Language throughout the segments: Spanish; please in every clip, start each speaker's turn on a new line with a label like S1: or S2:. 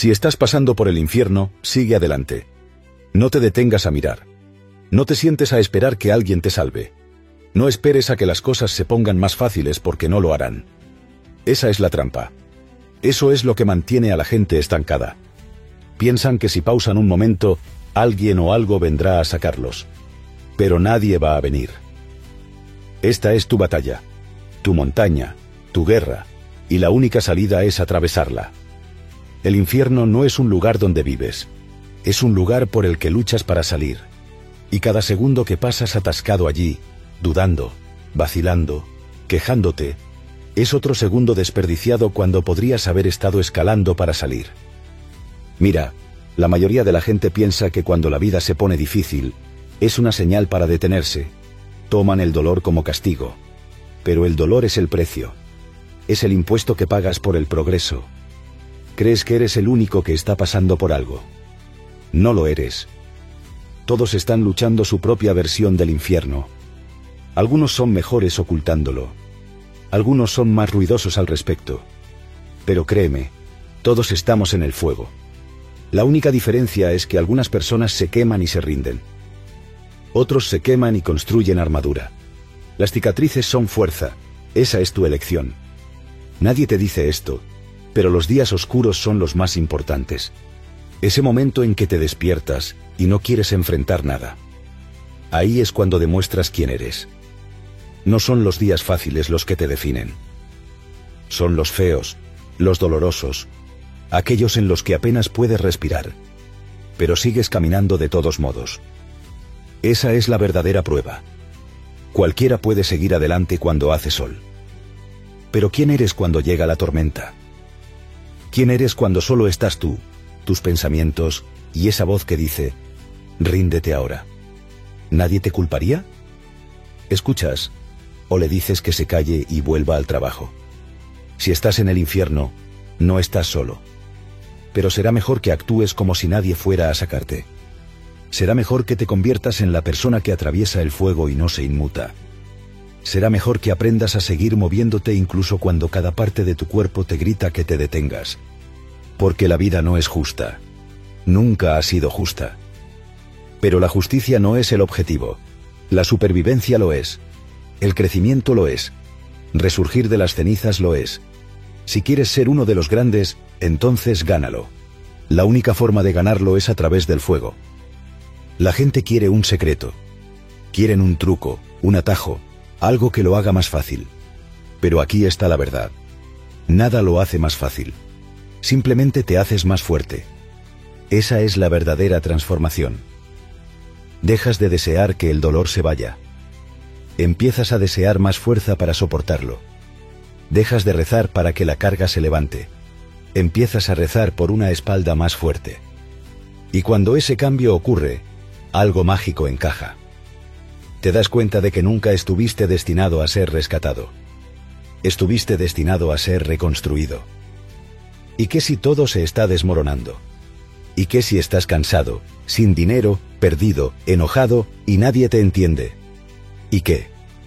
S1: Si estás pasando por el infierno, sigue adelante. No te detengas a mirar. No te sientes a esperar que alguien te salve. No esperes a que las cosas se pongan más fáciles porque no lo harán. Esa es la trampa. Eso es lo que mantiene a la gente estancada. Piensan que si pausan un momento, alguien o algo vendrá a sacarlos. Pero nadie va a venir. Esta es tu batalla, tu montaña, tu guerra, y la única salida es atravesarla. El infierno no es un lugar donde vives. Es un lugar por el que luchas para salir. Y cada segundo que pasas atascado allí, dudando, vacilando, quejándote, es otro segundo desperdiciado cuando podrías haber estado escalando para salir. Mira, la mayoría de la gente piensa que cuando la vida se pone difícil, es una señal para detenerse. Toman el dolor como castigo. Pero el dolor es el precio. Es el impuesto que pagas por el progreso. Crees que eres el único que está pasando por algo. No lo eres. Todos están luchando su propia versión del infierno. Algunos son mejores ocultándolo. Algunos son más ruidosos al respecto. Pero créeme, todos estamos en el fuego. La única diferencia es que algunas personas se queman y se rinden. Otros se queman y construyen armadura. Las cicatrices son fuerza. Esa es tu elección. Nadie te dice esto, pero los días oscuros son los más importantes. Ese momento en que te despiertas y no quieres enfrentar nada. Ahí es cuando demuestras quién eres. No son los días fáciles los que te definen. Son los feos, los dolorosos, aquellos en los que apenas puedes respirar, pero sigues caminando de todos modos. Esa es la verdadera prueba. Cualquiera puede seguir adelante cuando hace sol. Pero ¿quién eres cuando llega la tormenta? ¿Quién eres cuando solo estás tú, tus pensamientos y esa voz que dice, ríndete ahora? ¿Nadie te culparía? ¿Escuchas? ¿O le dices que se calle y vuelva al trabajo? Si estás en el infierno, no estás solo. Pero será mejor que actúes como si nadie fuera a sacarte. Será mejor que te conviertas en la persona que atraviesa el fuego y no se inmuta. Será mejor que aprendas a seguir moviéndote incluso cuando cada parte de tu cuerpo te grita que te detengas. Porque la vida no es justa. Nunca ha sido justa. Pero la justicia no es el objetivo. La supervivencia lo es. El crecimiento lo es. Resurgir de las cenizas lo es. Si quieres ser uno de los grandes, entonces gánalo. La única forma de ganarlo es a través del fuego. La gente quiere un secreto. Quieren un truco, un atajo, algo que lo haga más fácil. Pero aquí está la verdad. Nada lo hace más fácil. Simplemente te haces más fuerte. Esa es la verdadera transformación. Dejas de desear que el dolor se vaya. Empiezas a desear más fuerza para soportarlo. Dejas de rezar para que la carga se levante. Empiezas a rezar por una espalda más fuerte. Y cuando ese cambio ocurre, algo mágico encaja. Te das cuenta de que nunca estuviste destinado a ser rescatado. Estuviste destinado a ser reconstruido. ¿Y qué si todo se está desmoronando? ¿Y qué si estás cansado, sin dinero, perdido, enojado y nadie te entiende? ¿Y qué?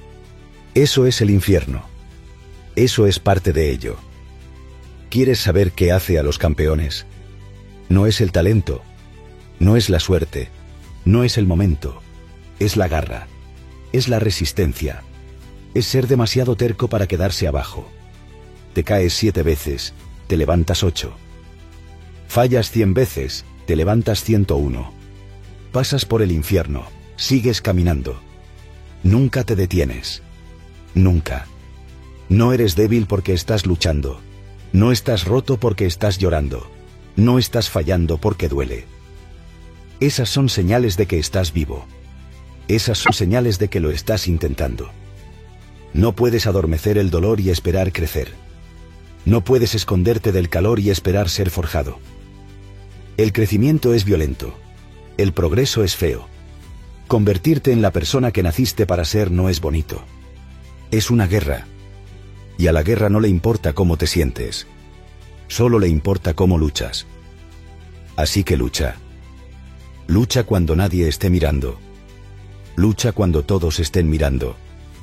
S1: Eso es el infierno. Eso es parte de ello. ¿Quieres saber qué hace a los campeones? No es el talento, no es la suerte, no es el momento, es la garra, es la resistencia, es ser demasiado terco para quedarse abajo. Te caes 7 veces, te levantas 8. Fallas 100 veces, te levantas 101. Pasas por el infierno, sigues caminando. Nunca te detienes. Nunca. No eres débil porque estás luchando. No estás roto porque estás llorando. No estás fallando porque duele. Esas son señales de que estás vivo. Esas son señales de que lo estás intentando. No puedes adormecer el dolor y esperar crecer. No puedes esconderte del calor y esperar ser forjado. El crecimiento es violento. El progreso es feo. Convertirte en la persona que naciste para ser no es bonito. Es una guerra. Y a la guerra no le importa cómo te sientes. Solo le importa cómo luchas. Así que lucha. Lucha cuando nadie esté mirando. Lucha cuando todos estén mirando.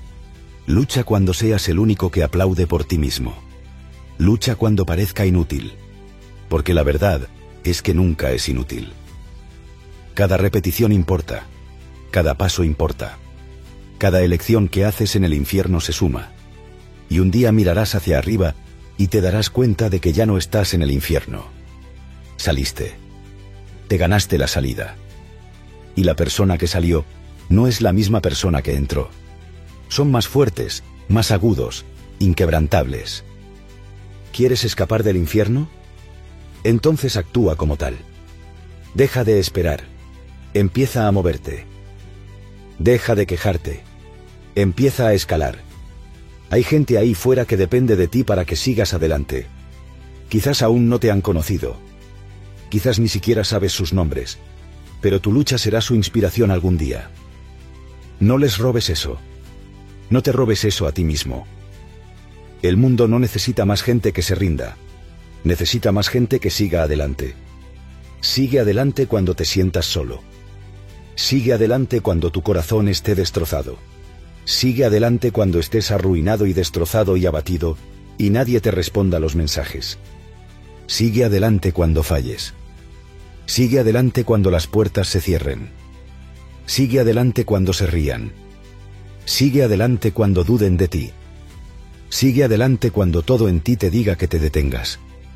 S1: Lucha cuando seas el único que aplaude por ti mismo. Lucha cuando parezca inútil. Porque la verdad es que nunca es inútil. Cada repetición importa. Cada paso importa. Cada elección que haces en el infierno se suma. Y un día mirarás hacia arriba y te darás cuenta de que ya no estás en el infierno. Saliste. Te ganaste la salida. Y la persona que salió no es la misma persona que entró. Son más fuertes, más agudos, inquebrantables. ¿Quieres escapar del infierno? Entonces actúa como tal. Deja de esperar. Empieza a moverte. Deja de quejarte. Empieza a escalar. Hay gente ahí fuera que depende de ti para que sigas adelante. Quizás aún no te han conocido. Quizás ni siquiera sabes sus nombres. Pero tu lucha será su inspiración algún día. No les robes eso. No te robes eso a ti mismo. El mundo no necesita más gente que se rinda. Necesita más gente que siga adelante. Sigue adelante cuando te sientas solo. Sigue adelante cuando tu corazón esté destrozado. Sigue adelante cuando estés arruinado y destrozado y abatido, y nadie te responda los mensajes. Sigue adelante cuando falles. Sigue adelante cuando las puertas se cierren. Sigue adelante cuando se rían. Sigue adelante cuando duden de ti. Sigue adelante cuando todo en ti te diga que te detengas.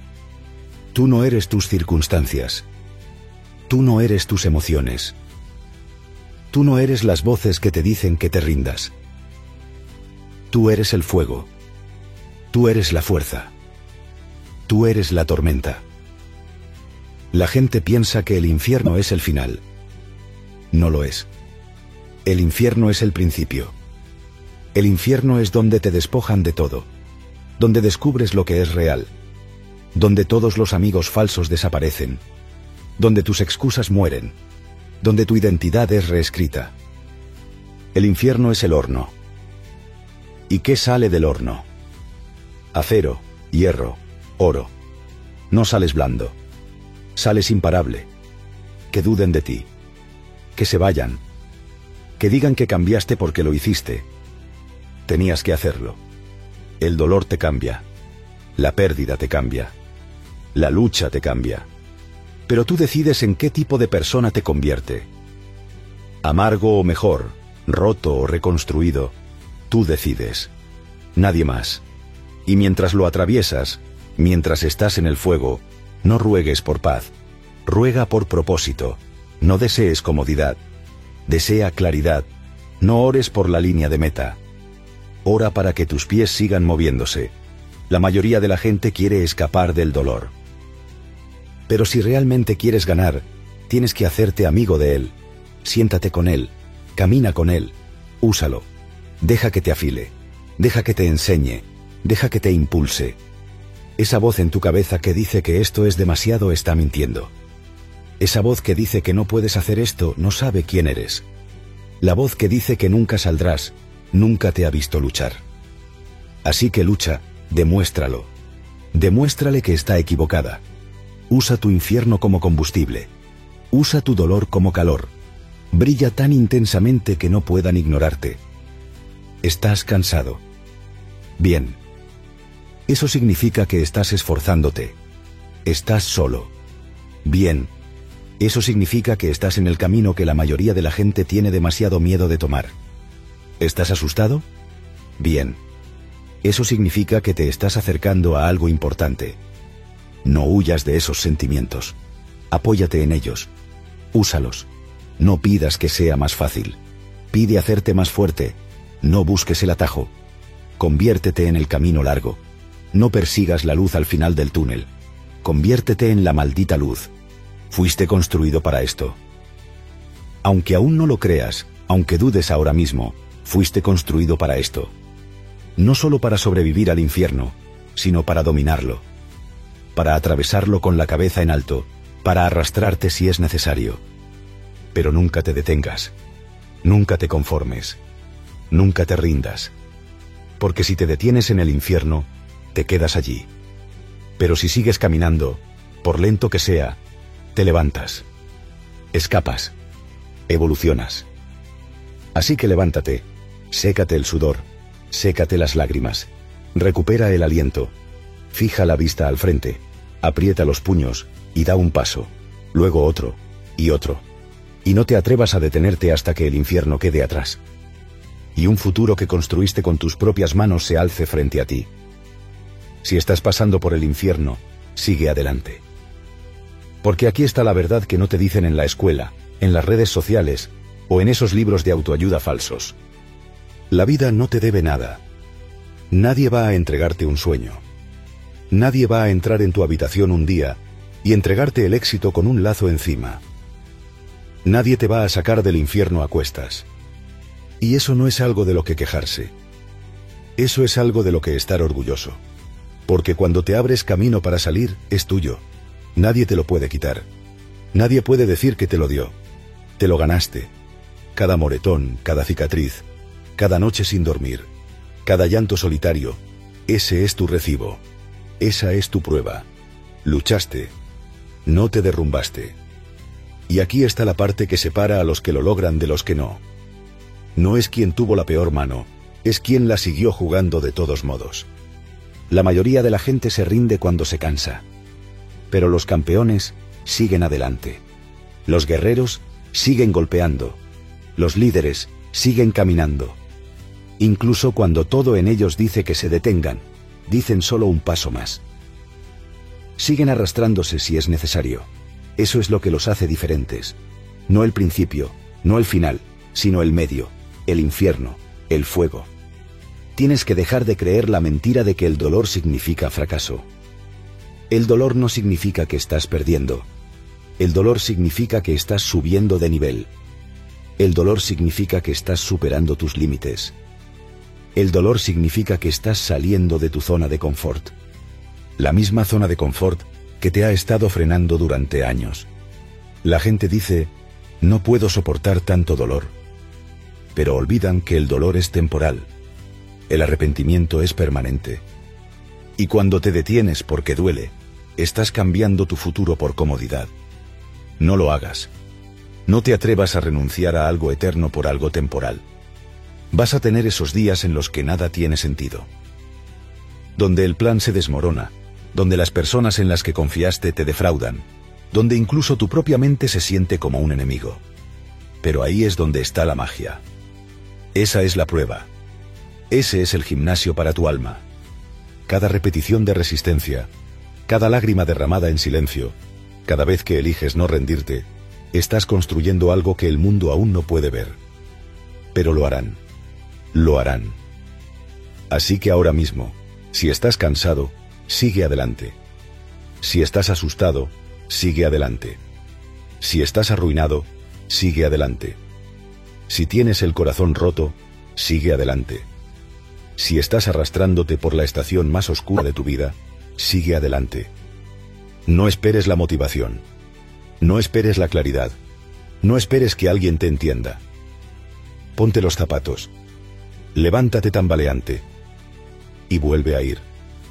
S1: Tú no eres tus circunstancias. Tú no eres tus emociones. Tú no eres las voces que te dicen que te rindas. Tú eres el fuego. Tú eres la fuerza. Tú eres la tormenta. La gente piensa que el infierno es el final. No lo es. El infierno es el principio. El infierno es donde te despojan de todo. Donde descubres lo que es real. Donde todos los amigos falsos desaparecen. Donde tus excusas mueren. Donde tu identidad es reescrita. El infierno es el horno. ¿Y qué sale del horno? Acero, hierro, oro. No sales blando. Sales imparable. Que duden de ti. Que se vayan. Que digan que cambiaste porque lo hiciste. Tenías que hacerlo. El dolor te cambia. La pérdida te cambia. La lucha te cambia. Pero tú decides en qué tipo de persona te convierte. Amargo o mejor, roto o reconstruido, tú decides. Nadie más. Y mientras lo atraviesas, mientras estás en el fuego, no ruegues por paz. Ruega por propósito. No desees comodidad. Desea claridad. No ores por la línea de meta. Ora para que tus pies sigan moviéndose. La mayoría de la gente quiere escapar del dolor. Pero si realmente quieres ganar, tienes que hacerte amigo de él. Siéntate con él, camina con él, úsalo. Deja que te afile, deja que te enseñe, deja que te impulse. Esa voz en tu cabeza que dice que esto es demasiado está mintiendo. Esa voz que dice que no puedes hacer esto no sabe quién eres. La voz que dice que nunca saldrás, nunca te ha visto luchar. Así que lucha, demuéstralo. Demuéstrale que está equivocada. Usa tu infierno como combustible. Usa tu dolor como calor. Brilla tan intensamente que no puedan ignorarte. ¿Estás cansado? Bien. Eso significa que estás esforzándote. Estás solo. Bien. Eso significa que estás en el camino que la mayoría de la gente tiene demasiado miedo de tomar. ¿Estás asustado? Bien. Eso significa que te estás acercando a algo importante. No huyas de esos sentimientos. Apóyate en ellos. Úsalos. No pidas que sea más fácil. Pide hacerte más fuerte. No busques el atajo. Conviértete en el camino largo. No persigas la luz al final del túnel. Conviértete en la maldita luz. Fuiste construido para esto. Aunque aún no lo creas, aunque dudes ahora mismo, fuiste construido para esto. No solo para sobrevivir al infierno, sino para dominarlo. Para atravesarlo con la cabeza en alto, para arrastrarte si es necesario. Pero nunca te detengas. Nunca te conformes. Nunca te rindas. Porque si te detienes en el infierno, te quedas allí. Pero si sigues caminando, por lento que sea, te levantas. Escapas. Evolucionas. Así que levántate, sécate el sudor, sécate las lágrimas, recupera el aliento, fija la vista al frente, aprieta los puños, Y da un paso, luego otro, y otro. Y no te atrevas a detenerte hasta que el infierno quede atrás. Y un futuro que construiste con tus propias manos se alce frente a ti. Si estás pasando por el infierno, sigue adelante. Porque aquí está la verdad que no te dicen en la escuela, en las redes sociales, o en esos libros de autoayuda falsos. La vida no te debe nada. Nadie va a entregarte un sueño. Nadie va a entrar en tu habitación un día y entregarte el éxito con un lazo encima. Nadie te va a sacar del infierno a cuestas. Y eso no es algo de lo que quejarse. Eso es algo de lo que estar orgulloso. Porque cuando te abres camino para salir, es tuyo. Nadie te lo puede quitar. Nadie puede decir que te lo dio. Te lo ganaste. Cada moretón, cada cicatriz, cada noche sin dormir, cada llanto solitario, ese es tu recibo. Esa es tu prueba. Luchaste. No te derrumbaste. Y aquí está la parte que separa a los que lo logran de los que no. No es quien tuvo la peor mano, es quien la siguió jugando de todos modos. La mayoría de la gente se rinde cuando se cansa. Pero los campeones siguen adelante. Los guerreros siguen golpeando. Los líderes siguen caminando. Incluso cuando todo en ellos dice que se detengan, dicen solo un paso más. Siguen arrastrándose si es necesario. Eso es lo que los hace diferentes. No el principio, no el final, sino el medio, el infierno, el fuego. Tienes que dejar de creer la mentira de que el dolor significa fracaso. El dolor no significa que estás perdiendo. El dolor significa que estás subiendo de nivel. El dolor significa que estás superando tus límites. El dolor significa que estás saliendo de tu zona de confort. La misma zona de confort que te ha estado frenando durante años. La gente dice, no puedo soportar tanto dolor. Pero olvidan que el dolor es temporal. El arrepentimiento es permanente. Y cuando te detienes porque duele, estás cambiando tu futuro por comodidad. No lo hagas. No te atrevas a renunciar a algo eterno por algo temporal. Vas a tener esos días en los que nada tiene sentido. Donde el plan se desmorona, donde las personas en las que confiaste te defraudan, donde incluso tu propia mente se siente como un enemigo. Pero ahí es donde está la magia. Esa es la prueba. Ese es el gimnasio para tu alma. Cada repetición de resistencia, cada lágrima derramada en silencio, cada vez que eliges no rendirte, estás construyendo algo que el mundo aún no puede ver. Pero lo harán. Lo harán. Así que ahora mismo, si estás cansado, sigue adelante. Si estás asustado, sigue adelante. Si estás arruinado, sigue adelante. Si tienes el corazón roto, sigue adelante. Si estás arrastrándote por la estación más oscura de tu vida, sigue adelante. No esperes la motivación. No esperes la claridad. No esperes que alguien te entienda. Ponte los zapatos. Levántate tambaleante. Y vuelve a ir.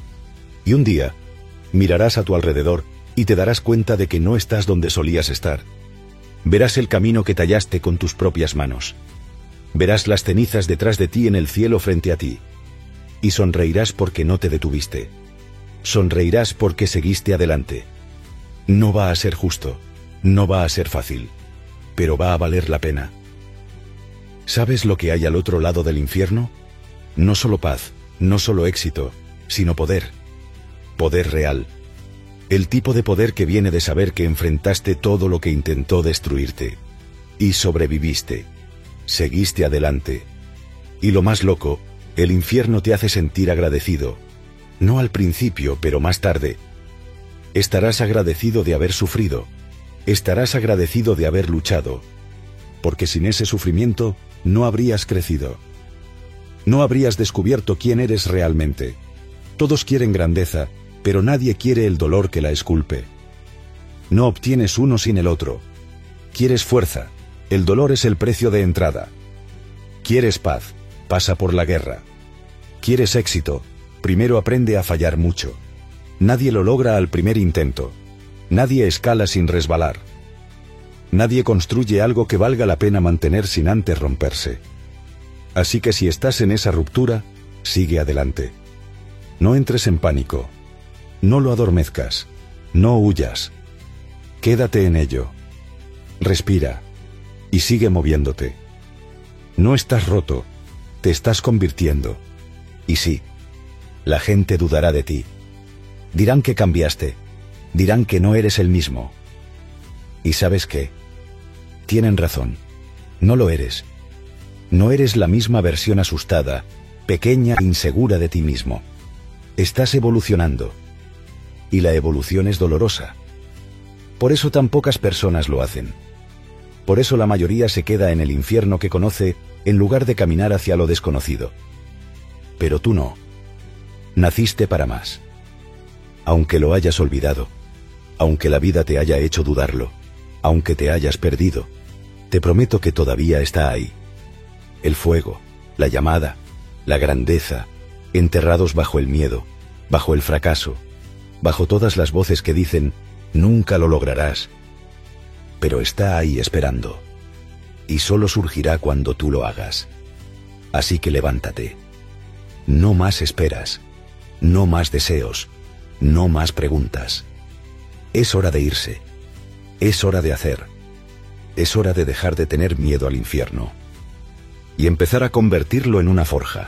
S1: Y un día, mirarás a tu alrededor y te darás cuenta de que no estás donde solías estar. Verás el camino que tallaste con tus propias manos. Verás las cenizas detrás de ti en el cielo frente a ti. Y sonreirás porque no te detuviste. Sonreirás porque seguiste adelante. No va a ser justo, no va a ser fácil, pero va a valer la pena. ¿Sabes lo que hay al otro lado del infierno? No solo paz, no solo éxito, sino poder. Poder real. El tipo de poder que viene de saber que enfrentaste todo lo que intentó destruirte. Y sobreviviste. Seguiste adelante. Y lo más loco, el infierno te hace sentir agradecido. No al principio, pero más tarde. Estarás agradecido de haber sufrido. Estarás agradecido de haber luchado. Porque sin ese sufrimiento, no habrías crecido. No habrías descubierto quién eres realmente. Todos quieren grandeza, pero nadie quiere el dolor que la esculpe. No obtienes uno sin el otro. Quieres fuerza, el dolor es el precio de entrada. Quieres paz, pasa por la guerra. Quieres éxito, primero aprende a fallar mucho. Nadie lo logra al primer intento. Nadie escala sin resbalar. Nadie construye algo que valga la pena mantener sin antes romperse. Así que si estás en esa ruptura, sigue adelante. No entres en pánico. No lo adormezcas. No huyas. Quédate en ello. Respira. Y sigue moviéndote. No estás roto, te estás convirtiendo. Y sí, la gente dudará de ti. Dirán que cambiaste, dirán que no eres el mismo. ¿Y sabes qué? Tienen razón, no lo eres. No eres la misma versión asustada, pequeña e insegura de ti mismo. Estás evolucionando. Y la evolución es dolorosa. Por eso tan pocas personas lo hacen. Por eso la mayoría se queda en el infierno que conoce en lugar de caminar hacia lo desconocido. Pero tú no. Naciste para más. Aunque lo hayas olvidado, aunque la vida te haya hecho dudarlo, aunque te hayas perdido, te prometo que todavía está ahí. El fuego, la llamada, la grandeza, enterrados bajo el miedo, bajo el fracaso, bajo todas las voces que dicen, nunca lo lograrás. Pero está ahí esperando. Y solo surgirá cuando tú lo hagas. Así que levántate. No más esperas. No más deseos. No más preguntas. Es hora de irse. Es hora de hacer. Es hora de dejar de tener miedo al infierno. Y empezar a convertirlo en una forja.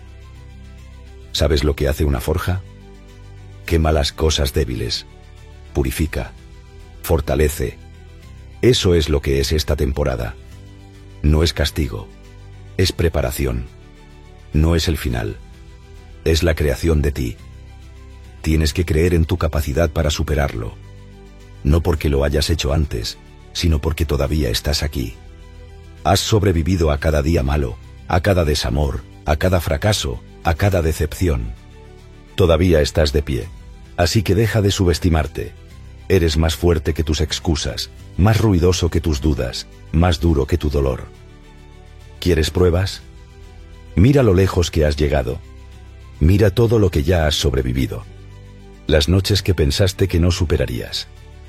S1: ¿Sabes lo que hace una forja? Quema las cosas débiles. Purifica. Fortalece. Eso es lo que es esta temporada. No es castigo. Es preparación. No es el final. Es la creación de ti. Tienes que creer en tu capacidad para superarlo. No porque lo hayas hecho antes, sino porque todavía estás aquí. Has sobrevivido a cada día malo, a cada desamor, a cada fracaso, a cada decepción. Todavía estás de pie. Así que deja de subestimarte. Eres más fuerte que tus excusas, más ruidoso que tus dudas, más duro que tu dolor. ¿Quieres pruebas? Mira lo lejos que has llegado. Mira todo lo que ya has sobrevivido. Las noches que pensaste que no superarías.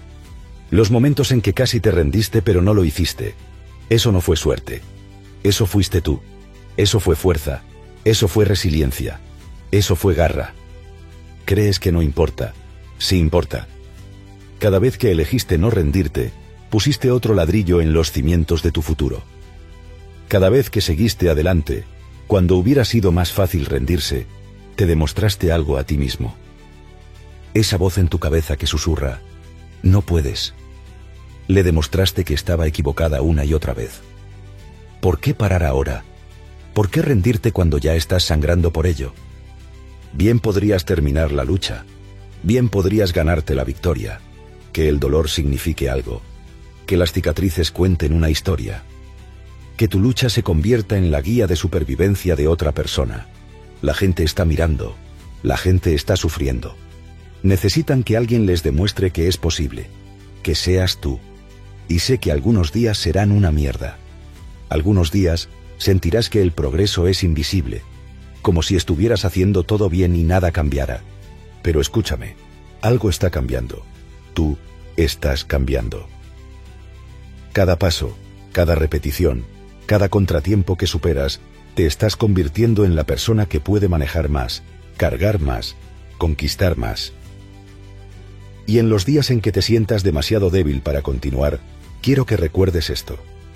S1: Los momentos en que casi te rendiste pero no lo hiciste. Eso no fue suerte. Eso fuiste tú. Eso fue fuerza. Eso fue resiliencia. Eso fue garra. ¿Crees que no importa? Sí importa. Cada vez que elegiste no rendirte, pusiste otro ladrillo en los cimientos de tu futuro. Cada vez que seguiste adelante, cuando hubiera sido más fácil rendirse, te demostraste algo a ti mismo. Esa voz en tu cabeza que susurra, no puedes. Le demostraste que estaba equivocada una y otra vez. ¿Por qué parar ahora? ¿Por qué rendirte cuando ya estás sangrando por ello? Bien podrías terminar la lucha. Bien podrías ganarte la victoria. Que el dolor signifique algo. Que las cicatrices cuenten una historia. Que tu lucha se convierta en la guía de supervivencia de otra persona. La gente está mirando. La gente está sufriendo. Necesitan que alguien les demuestre que es posible. Que seas tú. Y sé que algunos días serán una mierda. Algunos días sentirás que el progreso es invisible. Como si estuvieras haciendo todo bien y nada cambiara. Pero escúchame, algo está cambiando. Tú estás cambiando. Cada paso, cada repetición, cada contratiempo que superas, te estás convirtiendo en la persona que puede manejar más, cargar más, conquistar más. Y en los días en que te sientas demasiado débil para continuar, quiero que recuerdes esto.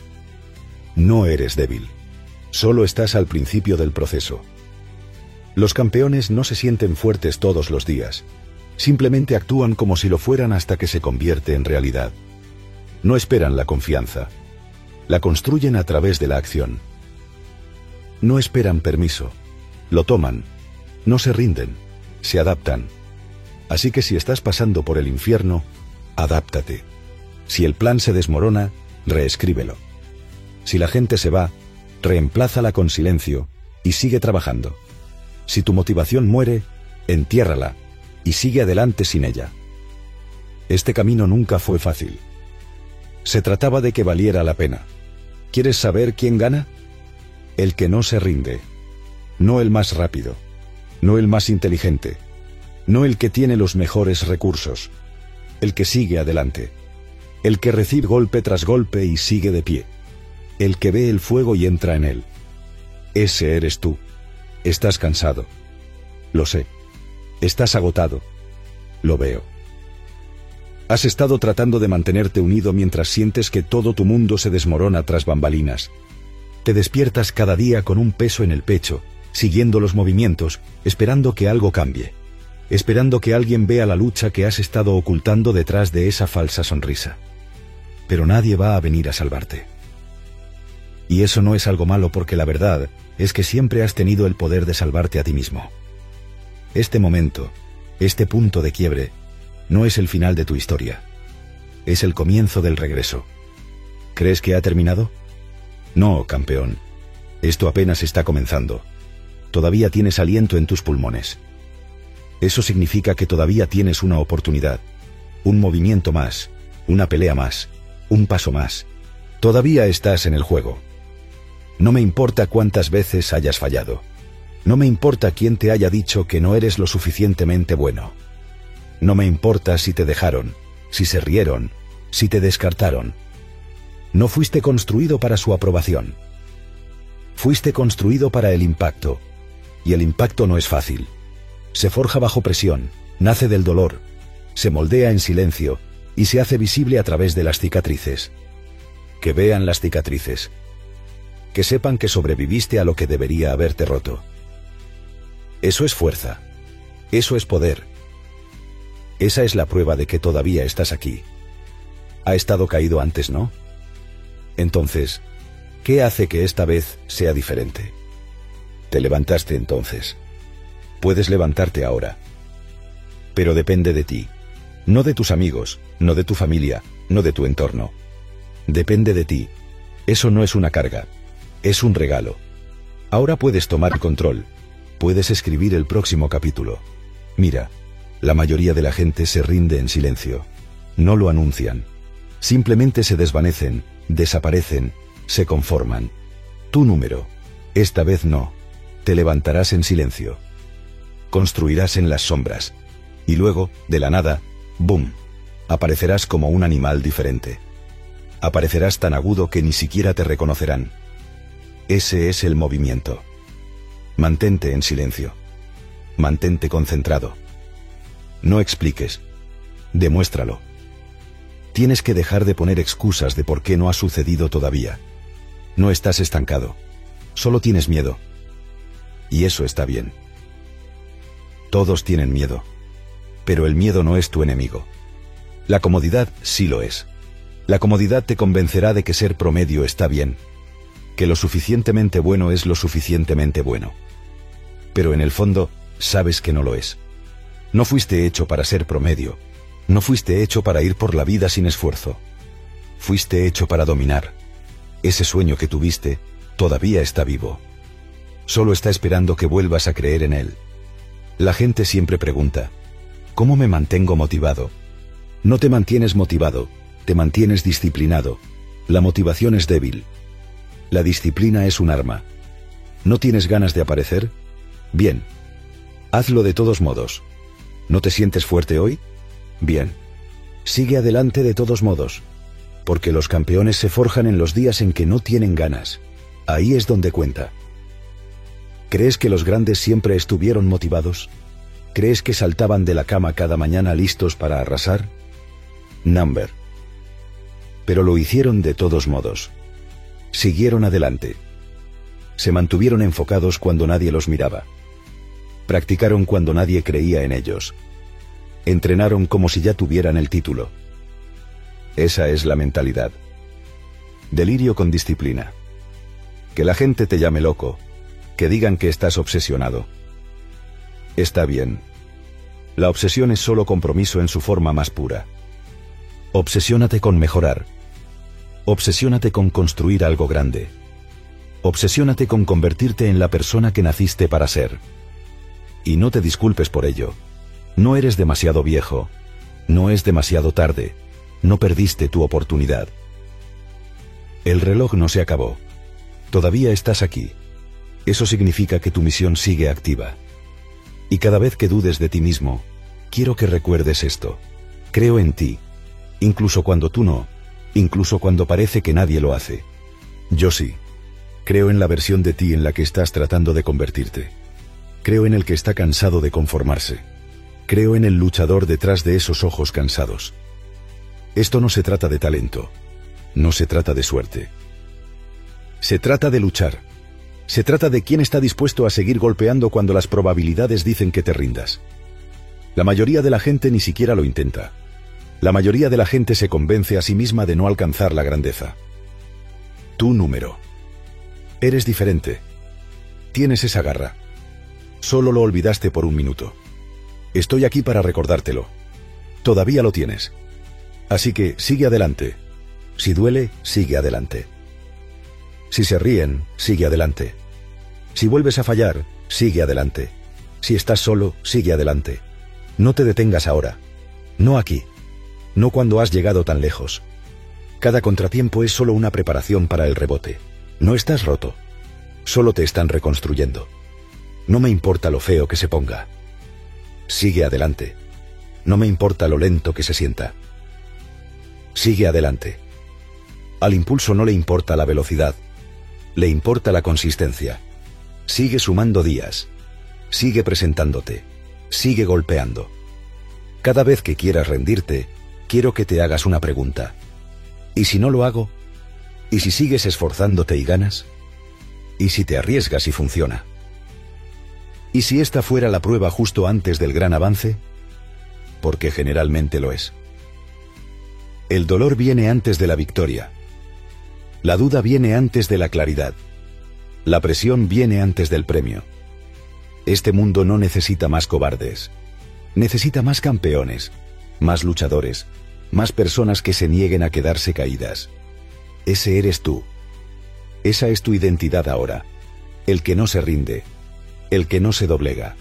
S1: No eres débil. Solo estás al principio del proceso. Los campeones no se sienten fuertes todos los días. Simplemente actúan como si lo fueran hasta que se convierte en realidad. No esperan la confianza. La construyen a través de la acción. No esperan permiso. Lo toman. No se rinden. Se adaptan. Así que si estás pasando por el infierno, adáptate. Si el plan se desmorona, reescríbelo. Si la gente se va, reemplázala con silencio y sigue trabajando. Si tu motivación muere, entiérrala y sigue adelante sin ella. Este camino nunca fue fácil. Se trataba de que valiera la pena. ¿Quieres saber quién gana? El que no se rinde. No el más rápido. No el más inteligente. No el que tiene los mejores recursos. El que sigue adelante. El que recibe golpe tras golpe y sigue de pie. El que ve el fuego y entra en él. Ese eres tú. Estás cansado. Lo sé. Estás agotado. Lo veo. Has estado tratando de mantenerte unido mientras sientes que todo tu mundo se desmorona tras bambalinas. Te despiertas cada día con un peso en el pecho, siguiendo los movimientos, esperando que algo cambie. Esperando que alguien vea la lucha que has estado ocultando detrás de esa falsa sonrisa. Pero nadie va a venir a salvarte. Y eso no es algo malo, porque la verdad es que siempre has tenido el poder de salvarte a ti mismo. Este momento, este punto de quiebre, no es el final de tu historia. Es el comienzo del regreso. ¿Crees que ha terminado? No, campeón. Esto apenas está comenzando. Todavía tienes aliento en tus pulmones. Eso significa que todavía tienes una oportunidad, un movimiento más, una pelea más, un paso más. Todavía estás en el juego. No me importa cuántas veces hayas fallado. No me importa quién te haya dicho que no eres lo suficientemente bueno. No me importa si te dejaron, si se rieron, si te descartaron. No fuiste construido para su aprobación. Fuiste construido para el impacto. Y el impacto no es fácil. Se forja bajo presión, nace del dolor, se moldea en silencio y se hace visible a través de las cicatrices. Que vean las cicatrices. Que sepan que sobreviviste a lo que debería haberte roto. Eso es fuerza. Eso es poder. Esa es la prueba de que todavía estás aquí. Ha estado caído antes, ¿no? Entonces, ¿qué hace que esta vez sea diferente? Te levantaste entonces. Puedes levantarte ahora. Pero depende de ti. No de tus amigos, no de tu familia, no de tu entorno. Depende de ti. Eso no es una carga. Es un regalo. Ahora puedes tomar control. Puedes escribir el próximo capítulo. Mira, la mayoría de la gente se rinde en silencio. No lo anuncian. Simplemente se desvanecen, desaparecen, se conforman. Tu número. Esta vez no. Te levantarás en silencio. Construirás en las sombras. Y luego, de la nada, ¡boom!, aparecerás como un animal diferente. Aparecerás tan agudo que ni siquiera te reconocerán. Ese es el movimiento. Mantente en silencio. Mantente concentrado. No expliques. Demuéstralo. Tienes que dejar de poner excusas de por qué no ha sucedido todavía. No estás estancado. Solo tienes miedo. Y eso está bien. Todos tienen miedo. Pero el miedo no es tu enemigo. La comodidad sí lo es. La comodidad te convencerá de que ser promedio está bien. Que lo suficientemente bueno es lo suficientemente bueno. Pero en el fondo, sabes que no lo es. No fuiste hecho para ser promedio. No fuiste hecho para ir por la vida sin esfuerzo. Fuiste hecho para dominar. Ese sueño que tuviste, todavía está vivo. Solo está esperando que vuelvas a creer en él. La gente siempre pregunta, ¿cómo me mantengo motivado? No te mantienes motivado, te mantienes disciplinado. La motivación es débil. La disciplina es un arma. ¿No tienes ganas de aparecer? Bien. Hazlo de todos modos. ¿No te sientes fuerte hoy? Bien. Sigue adelante de todos modos. Porque los campeones se forjan en los días en que no tienen ganas. Ahí es donde cuenta. ¿Crees que los grandes siempre estuvieron motivados? ¿Crees que saltaban de la cama cada mañana listos para arrasar? Number. Pero lo hicieron de todos modos. Siguieron adelante. Se mantuvieron enfocados cuando nadie los miraba. Practicaron cuando nadie creía en ellos. Entrenaron como si ya tuvieran el título. Esa es la mentalidad. Delirio con disciplina. Que la gente te llame loco. Que digan que estás obsesionado. Está bien. La obsesión es solo compromiso en su forma más pura. Obsesiónate con mejorar. Obsesiónate con construir algo grande. Obsesiónate con convertirte en la persona que naciste para ser. Y no te disculpes por ello. No eres demasiado viejo. No es demasiado tarde. No perdiste tu oportunidad. El reloj no se acabó. Todavía estás aquí. Eso significa que tu misión sigue activa. Y cada vez que dudes de ti mismo, quiero que recuerdes esto. Creo en ti. Incluso cuando tú no. Incluso cuando parece que nadie lo hace. Yo sí. Creo en la versión de ti en la que estás tratando de convertirte. Creo en el que está cansado de conformarse. Creo en el luchador detrás de esos ojos cansados. Esto no se trata de talento. No se trata de suerte. Se trata de luchar. Se trata de quién está dispuesto a seguir golpeando cuando las probabilidades dicen que te rindas. La mayoría de la gente ni siquiera lo intenta. La mayoría de la gente se convence a sí misma de no alcanzar la grandeza. Tu número. Eres diferente. Tienes esa garra. Solo lo olvidaste por un minuto. Estoy aquí para recordártelo. Todavía lo tienes. Así que sigue adelante. Si duele, sigue adelante. Si se ríen, sigue adelante. Si vuelves a fallar, sigue adelante. Si estás solo, sigue adelante. No te detengas ahora. No aquí. No cuando has llegado tan lejos. Cada contratiempo es solo una preparación para el rebote. No estás roto. Solo te están reconstruyendo. No me importa lo feo que se ponga. Sigue adelante. No me importa lo lento que se sienta. Sigue adelante. Al impulso no le importa la velocidad. Le importa la consistencia. Sigue sumando días. Sigue presentándote. Sigue golpeando. Cada vez que quieras rendirte, quiero que te hagas una pregunta. ¿Y si no lo hago? ¿Y si sigues esforzándote y ganas? ¿Y si te arriesgas y funciona? ¿Y si esta fuera la prueba justo antes del gran avance? Porque generalmente lo es. El dolor viene antes de la victoria. La duda viene antes de la claridad. La presión viene antes del premio. Este mundo no necesita más cobardes. Necesita más campeones, más luchadores, más personas que se nieguen a quedarse caídas. Ese eres tú. Esa es tu identidad ahora. El que no se rinde. El que no se doblega.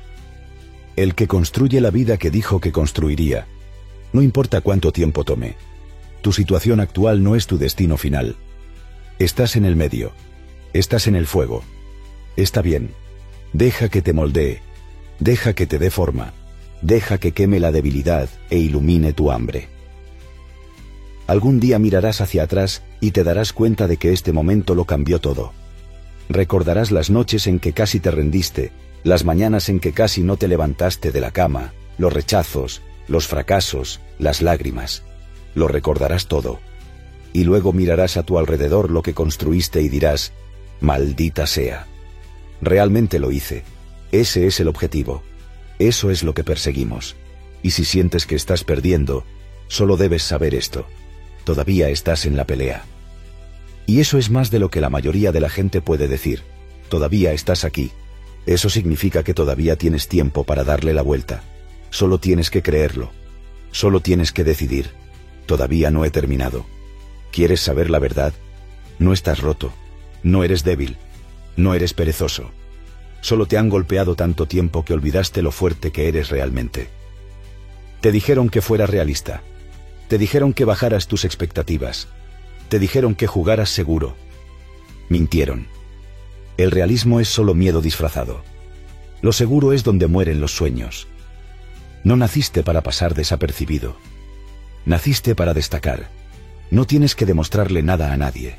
S1: El que construye la vida que dijo que construiría. No importa cuánto tiempo tome. Tu situación actual no es tu destino final. Estás en el medio. Estás en el fuego. Está bien. Deja que te moldee. Deja que te dé forma. Deja que queme la debilidad e ilumine tu hambre. Algún día mirarás hacia atrás y te darás cuenta de que este momento lo cambió todo. Recordarás las noches en que casi te rendiste, las mañanas en que casi no te levantaste de la cama, los rechazos, los fracasos, las lágrimas. Lo recordarás todo. Y luego mirarás a tu alrededor lo que construiste y dirás, maldita sea. Realmente lo hice. Ese es el objetivo. Eso es lo que perseguimos. Y si sientes que estás perdiendo, solo debes saber esto. Todavía estás en la pelea. Y eso es más de lo que la mayoría de la gente puede decir. Todavía estás aquí. Eso significa que todavía tienes tiempo para darle la vuelta. Solo tienes que creerlo. Solo tienes que decidir. Todavía no he terminado. ¿Quieres saber la verdad? No estás roto. No eres débil. No eres perezoso. Solo te han golpeado tanto tiempo que olvidaste lo fuerte que eres realmente. Te dijeron que fueras realista. Te dijeron que bajaras tus expectativas. Te dijeron que jugaras seguro. Mintieron. El realismo es solo miedo disfrazado. Lo seguro es donde mueren los sueños. No naciste para pasar desapercibido. Naciste para destacar. No tienes que demostrarle nada a nadie.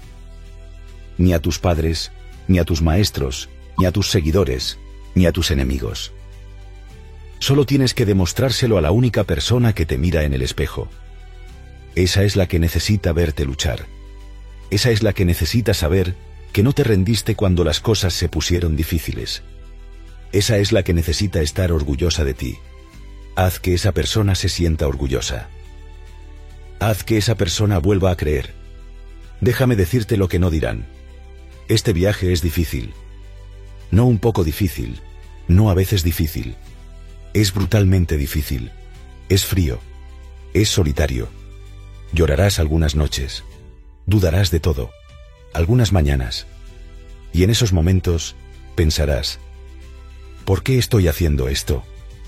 S1: Ni a tus padres, ni a tus maestros, ni a tus seguidores, ni a tus enemigos. Solo tienes que demostrárselo a la única persona que te mira en el espejo. Esa es la que necesita verte luchar. Esa es la que necesita saber que no te rendiste cuando las cosas se pusieron difíciles. Esa es la que necesita estar orgullosa de ti. Haz que esa persona se sienta orgullosa. Haz que esa persona vuelva a creer. Déjame decirte lo que no dirán. Este viaje es difícil. No un poco difícil, no a veces difícil. Es brutalmente difícil. Es frío. Es solitario. Llorarás algunas noches. Dudarás de todo. Algunas mañanas. Y en esos momentos pensarás, ¿por qué estoy haciendo esto?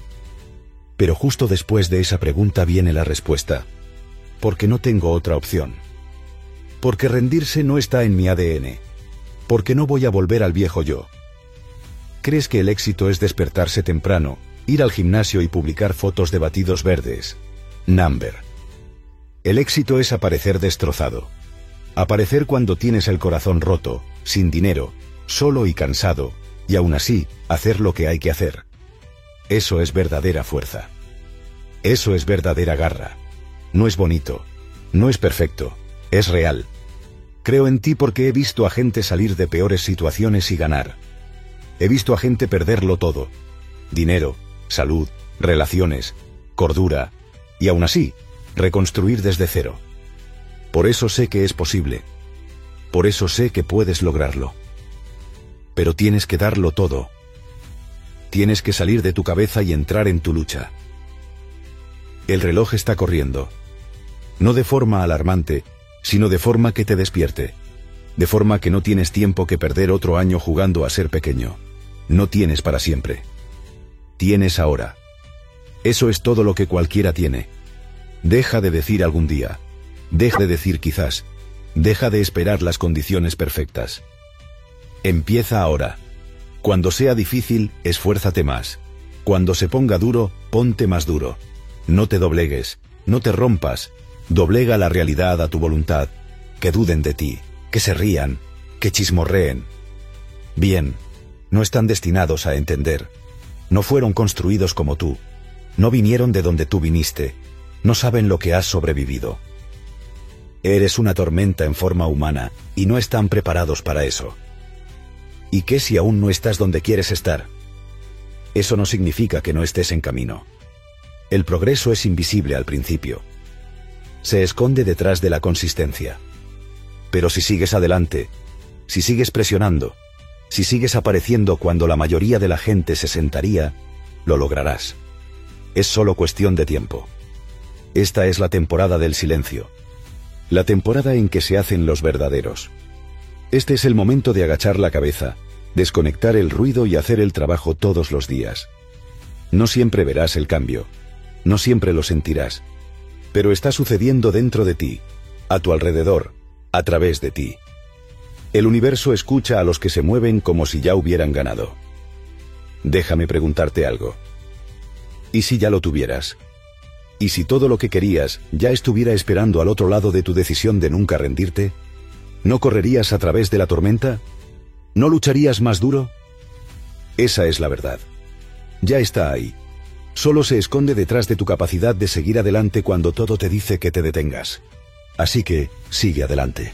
S1: Pero justo después de esa pregunta viene la respuesta. Porque no tengo otra opción. Porque rendirse no está en mi ADN. Porque no voy a volver al viejo yo. ¿Crees que el éxito es despertarse temprano, ir al gimnasio y publicar fotos de batidos verdes? Number. El éxito es aparecer destrozado. Aparecer cuando tienes el corazón roto, sin dinero, solo y cansado, y aún así, hacer lo que hay que hacer. Eso es verdadera fuerza. Eso es verdadera garra. No es bonito, No es perfecto, es real. Creo en ti porque he visto a gente salir de peores situaciones y ganar. He visto a gente perderlo todo. Dinero, salud, relaciones, cordura, y aún así, reconstruir desde cero. Por eso sé que es posible. Por eso sé que puedes lograrlo. Pero tienes que darlo todo. Tienes que salir de tu cabeza y entrar en tu lucha. El reloj está corriendo. No de forma alarmante, sino de forma que te despierte. De forma que no tienes tiempo que perder otro año jugando a ser pequeño. No tienes para siempre. Tienes ahora. Eso es todo lo que cualquiera tiene. Deja de decir algún día. Deja de decir quizás. Deja de esperar las condiciones perfectas. Empieza ahora. Cuando sea difícil, esfuérzate más. Cuando se ponga duro, ponte más duro. No te doblegues, no te rompas. Doblega la realidad a tu voluntad. Que duden de ti, que se rían, que chismorreen. Bien, no están destinados a entender. No fueron construidos como tú. No vinieron de donde tú viniste. No saben lo que has sobrevivido. Eres una tormenta en forma humana, y no están preparados para eso. ¿Y qué si aún no estás donde quieres estar? Eso no significa que no estés en camino. El progreso es invisible al principio. Se esconde detrás de la consistencia. Pero si sigues adelante, si sigues presionando, si sigues apareciendo cuando la mayoría de la gente se sentaría, lo lograrás. Es solo cuestión de tiempo. Esta es la temporada del silencio. La temporada en que se hacen los verdaderos. Este es el momento de agachar la cabeza, desconectar el ruido y hacer el trabajo todos los días. No siempre verás el cambio. No siempre lo sentirás. Pero está sucediendo dentro de ti, a tu alrededor, a través de ti. El universo escucha a los que se mueven como si ya hubieran ganado. Déjame preguntarte algo. ¿Y si ya lo tuvieras? ¿Y si todo lo que querías ya estuviera esperando al otro lado de tu decisión de nunca rendirte? ¿No correrías a través de la tormenta? ¿No lucharías más duro? Esa es la verdad. Ya está ahí. Solo se esconde detrás de tu capacidad de seguir adelante cuando todo te dice que te detengas. Así que, sigue adelante.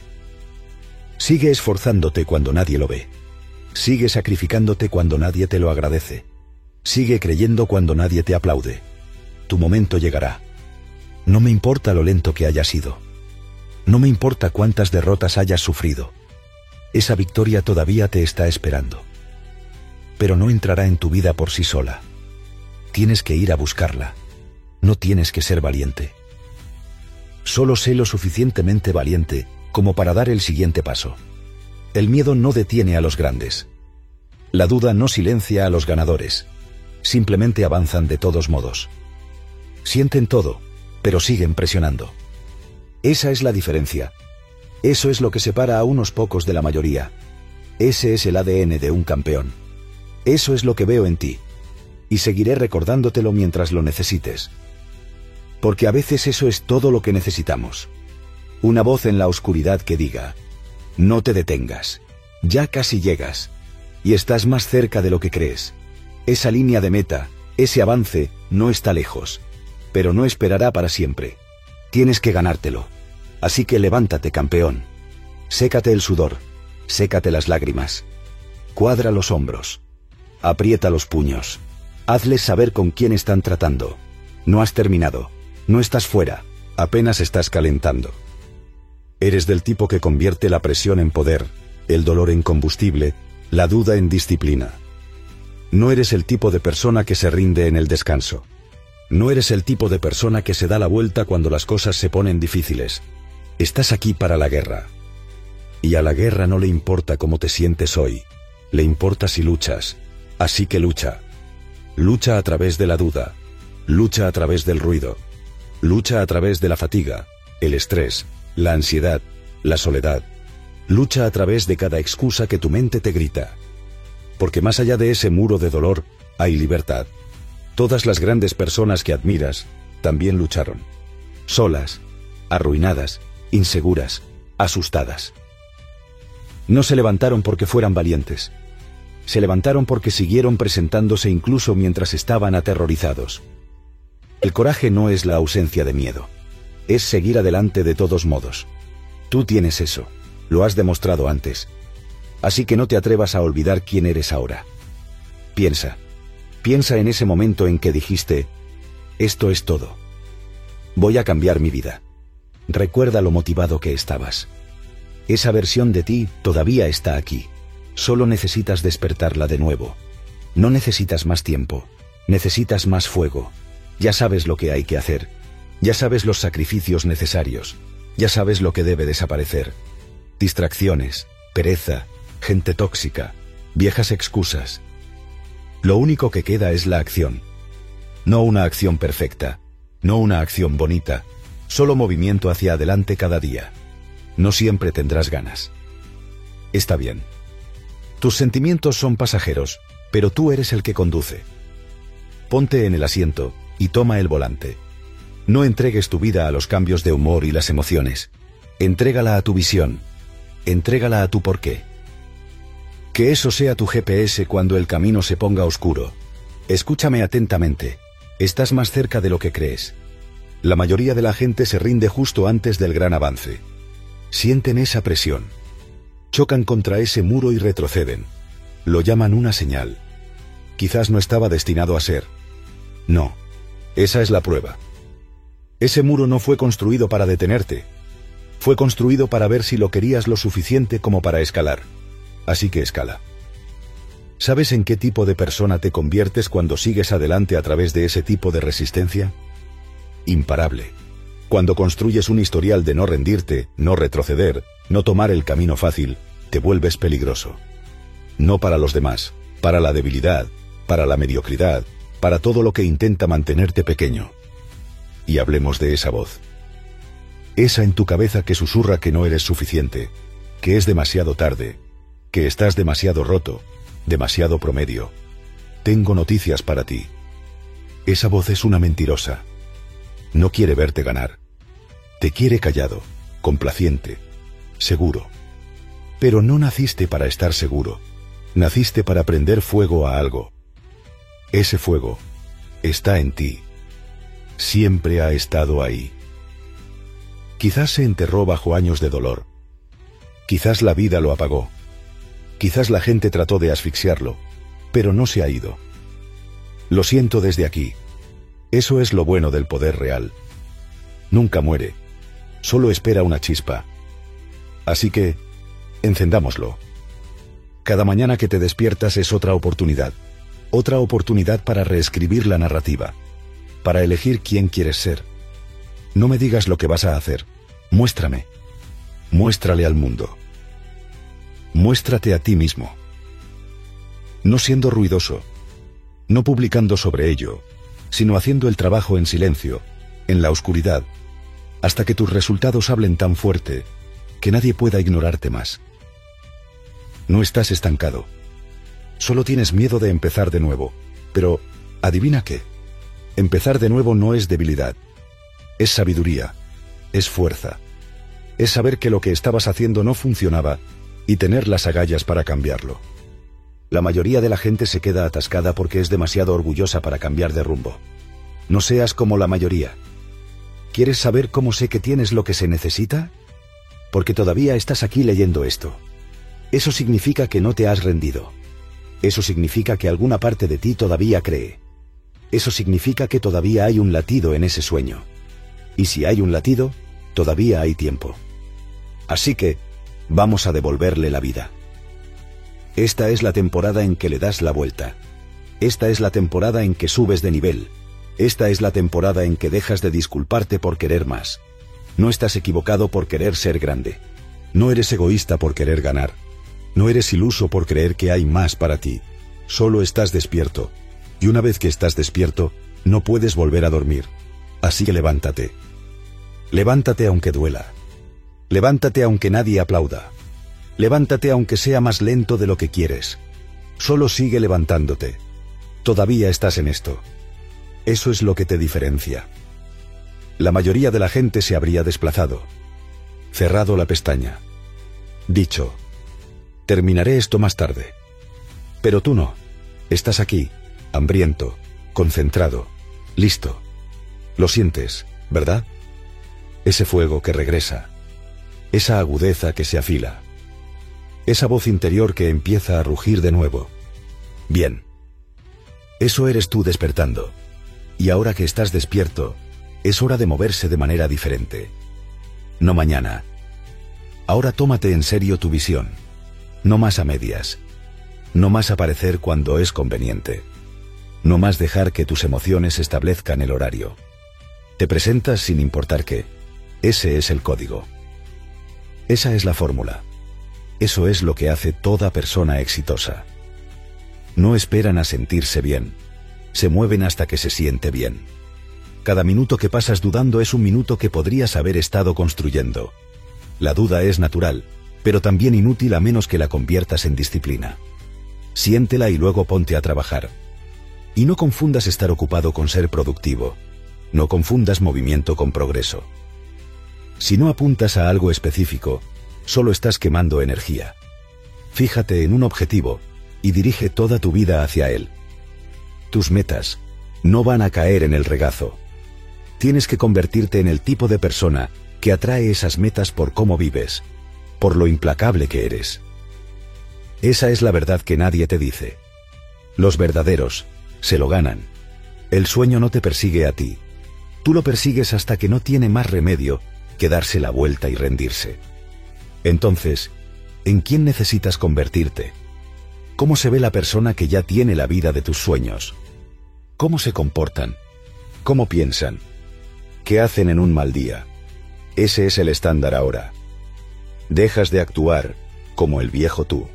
S1: Sigue esforzándote cuando nadie lo ve. Sigue sacrificándote cuando nadie te lo agradece. Sigue creyendo cuando nadie te aplaude. Tu momento llegará. No me importa lo lento que hayas sido. No me importa cuántas derrotas hayas sufrido. Esa victoria todavía te está esperando. Pero no entrará en tu vida por sí sola. Tienes que ir a buscarla. No tienes que ser valiente. Solo sé lo suficientemente valiente como para dar el siguiente paso. El miedo no detiene a los grandes. La duda no silencia a los ganadores. Simplemente avanzan de todos modos. Sienten todo, pero siguen presionando. Esa es la diferencia. Eso es lo que separa a unos pocos de la mayoría. Ese es el ADN de un campeón. Eso es lo que veo en ti. Y seguiré recordándotelo mientras lo necesites. Porque a veces eso es todo lo que necesitamos. Una voz en la oscuridad que diga: no te detengas. Ya casi llegas. Y estás más cerca de lo que crees. Esa línea de meta, ese avance, no está lejos. Pero no esperará para siempre. Tienes que ganártelo. Así que levántate, campeón. Sécate el sudor. Sécate las lágrimas. Cuadra los hombros. Aprieta los puños. Hazles saber con quién están tratando. No has terminado. No estás fuera. Apenas estás calentando. Eres del tipo que convierte la presión en poder, el dolor en combustible, la duda en disciplina. No eres el tipo de persona que se rinde en el descanso. No eres el tipo de persona que se da la vuelta cuando las cosas se ponen difíciles. Estás aquí para la guerra. Y a la guerra no le importa cómo te sientes hoy. Le importa si luchas. Así que lucha. Lucha a través de la duda. Lucha a través del ruido. Lucha a través de la fatiga, el estrés, la ansiedad, la soledad. Lucha a través de cada excusa que tu mente te grita. Porque más allá de ese muro de dolor, hay libertad. Todas las grandes personas que admiras también lucharon. Solas, arruinadas, inseguras, asustadas. No se levantaron porque fueran valientes. Se levantaron porque siguieron presentándose incluso mientras estaban aterrorizados. El coraje no es la ausencia de miedo. es seguir adelante de todos modos. Tú tienes eso, lo has demostrado antes. Así que no te atrevas a olvidar quién eres ahora. Piensa en ese momento en que dijiste, esto es todo. Voy a cambiar mi vida. Recuerda lo motivado que estabas. Esa versión de ti todavía está aquí. Solo necesitas despertarla de nuevo. No necesitas más tiempo. Necesitas más fuego. Ya sabes lo que hay que hacer. Ya sabes los sacrificios necesarios. Ya sabes lo que debe desaparecer. Distracciones, pereza, gente tóxica, viejas excusas. Lo único que queda es la acción. No una acción perfecta, no una acción bonita, solo movimiento hacia adelante cada día. No siempre tendrás ganas. Está bien. Tus sentimientos son pasajeros, pero tú eres el que conduce. Ponte en el asiento y toma el volante. No entregues tu vida a los cambios de humor y las emociones. Entrégala a tu visión. Entrégala a tu porqué. Que eso sea tu GPS cuando el camino se ponga oscuro. Escúchame atentamente. Estás más cerca de lo que crees. La mayoría de la gente se rinde justo antes del gran avance. Sienten esa presión. Chocan contra ese muro y retroceden. Lo llaman una señal. Quizás no estaba destinado a ser. No. Esa es la prueba. Ese muro no fue construido para detenerte. Fue construido para ver si lo querías lo suficiente como para escalar. Así que escala. ¿Sabes en qué tipo de persona te conviertes cuando sigues adelante a través de ese tipo de resistencia? Imparable. Cuando construyes un historial de no rendirte, no retroceder, no tomar el camino fácil, te vuelves peligroso. No para los demás, para la debilidad, para la mediocridad, para todo lo que intenta mantenerte pequeño. Y hablemos de esa voz. Esa en tu cabeza que susurra que no eres suficiente, que es demasiado tarde, que estás demasiado roto, demasiado promedio. Tengo noticias para ti. Esa voz es una mentirosa. No quiere verte ganar. Te quiere callado, complaciente, seguro. Pero no naciste para estar seguro. Naciste para prender fuego a algo. Ese fuego está en ti. Siempre ha estado ahí. Quizás se enterró bajo años de dolor. Quizás la vida lo apagó. Quizás la gente trató de asfixiarlo, pero no se ha ido. Lo siento desde aquí. Eso es lo bueno del poder real. Nunca muere. Solo espera una chispa. Así que, encendámoslo. Cada mañana que te despiertas es otra oportunidad. Otra oportunidad para reescribir la narrativa. Para elegir quién quieres ser. No me digas lo que vas a hacer. Muéstrame. Muéstrale al mundo. Muéstrate a ti mismo. No siendo ruidoso, no publicando sobre ello, sino haciendo el trabajo en silencio, en la oscuridad, hasta que tus resultados hablen tan fuerte que nadie pueda ignorarte más. No estás estancado. Solo tienes miedo de empezar de nuevo. Pero, ¿adivina qué? Empezar de nuevo no es debilidad. Es sabiduría. Es fuerza. Es saber que lo que estabas haciendo no funcionaba y tener las agallas para cambiarlo. La mayoría de la gente se queda atascada porque es demasiado orgullosa para cambiar de rumbo. No seas como la mayoría. ¿Quieres saber cómo sé que tienes lo que se necesita? Porque todavía estás aquí leyendo esto. Eso significa que no te has rendido. Eso significa que alguna parte de ti todavía cree. Eso significa que todavía hay un latido en ese sueño. Y si hay un latido, todavía hay tiempo. Así que, vamos a devolverle la vida. Esta es la temporada en que le das la vuelta. Esta es la temporada en que subes de nivel. Esta es la temporada en que dejas de disculparte por querer más. No estás equivocado por querer ser grande. No eres egoísta por querer ganar. No eres iluso por creer que hay más para ti. Solo estás despierto. Y una vez que estás despierto, no puedes volver a dormir. Así que levántate. Levántate aunque duela. Levántate aunque nadie aplauda. Levántate aunque sea más lento de lo que quieres. Solo sigue levantándote. Todavía estás en esto. Eso es lo que te diferencia. La mayoría de la gente se habría desplazado. Cerrado la pestaña. Dicho: terminaré esto más tarde. Pero tú no. Estás aquí, hambriento, concentrado, listo. Lo sientes, ¿verdad? ese fuego que regresa, esa agudeza que se afila, esa voz interior que empieza a rugir de nuevo. Bien. Eso eres tú despertando. Y ahora que estás despierto, es hora de moverse de manera diferente. No mañana. Ahora tómate en serio tu visión. No más a medias. No más aparecer cuando es conveniente. No más dejar que tus emociones establezcan el horario. Te presentas sin importar qué. Ese es el código. Esa es la fórmula. Eso es lo que hace toda persona exitosa. No esperan a sentirse bien. Se mueven hasta que se siente bien. Cada minuto que pasas dudando es un minuto que podrías haber estado construyendo. La duda es natural, pero también inútil a menos que la conviertas en disciplina. Siéntela y luego ponte a trabajar. Y no confundas estar ocupado con ser productivo. No confundas movimiento con progreso. Si no apuntas a algo específico, solo estás quemando energía. Fíjate en un objetivo y dirige toda tu vida hacia él. Tus metas no van a caer en el regazo. Tienes que convertirte en el tipo de persona que atrae esas metas por cómo vives, por lo implacable que eres. Esa es la verdad que nadie te dice. Los verdaderos se lo ganan. El sueño no te persigue a ti. Tú lo persigues hasta que no tiene más remedio que darse la vuelta y rendirse. Entonces, ¿en quién necesitas convertirte? ¿Cómo se ve la persona que ya tiene la vida de tus sueños? ¿Cómo se comportan? ¿Cómo piensan? ¿Qué hacen en un mal día? Ese es el estándar ahora. Dejas de actuar como el viejo tú.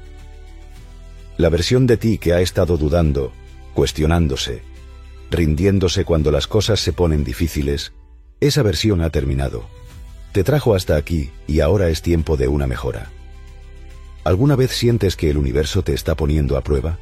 S1: La versión de ti que ha estado dudando, cuestionándose, rindiéndose cuando las cosas se ponen difíciles, esa versión ha terminado. Te trajo hasta aquí y ahora es tiempo de una mejora. ¿Alguna vez sientes que el universo te está poniendo a prueba?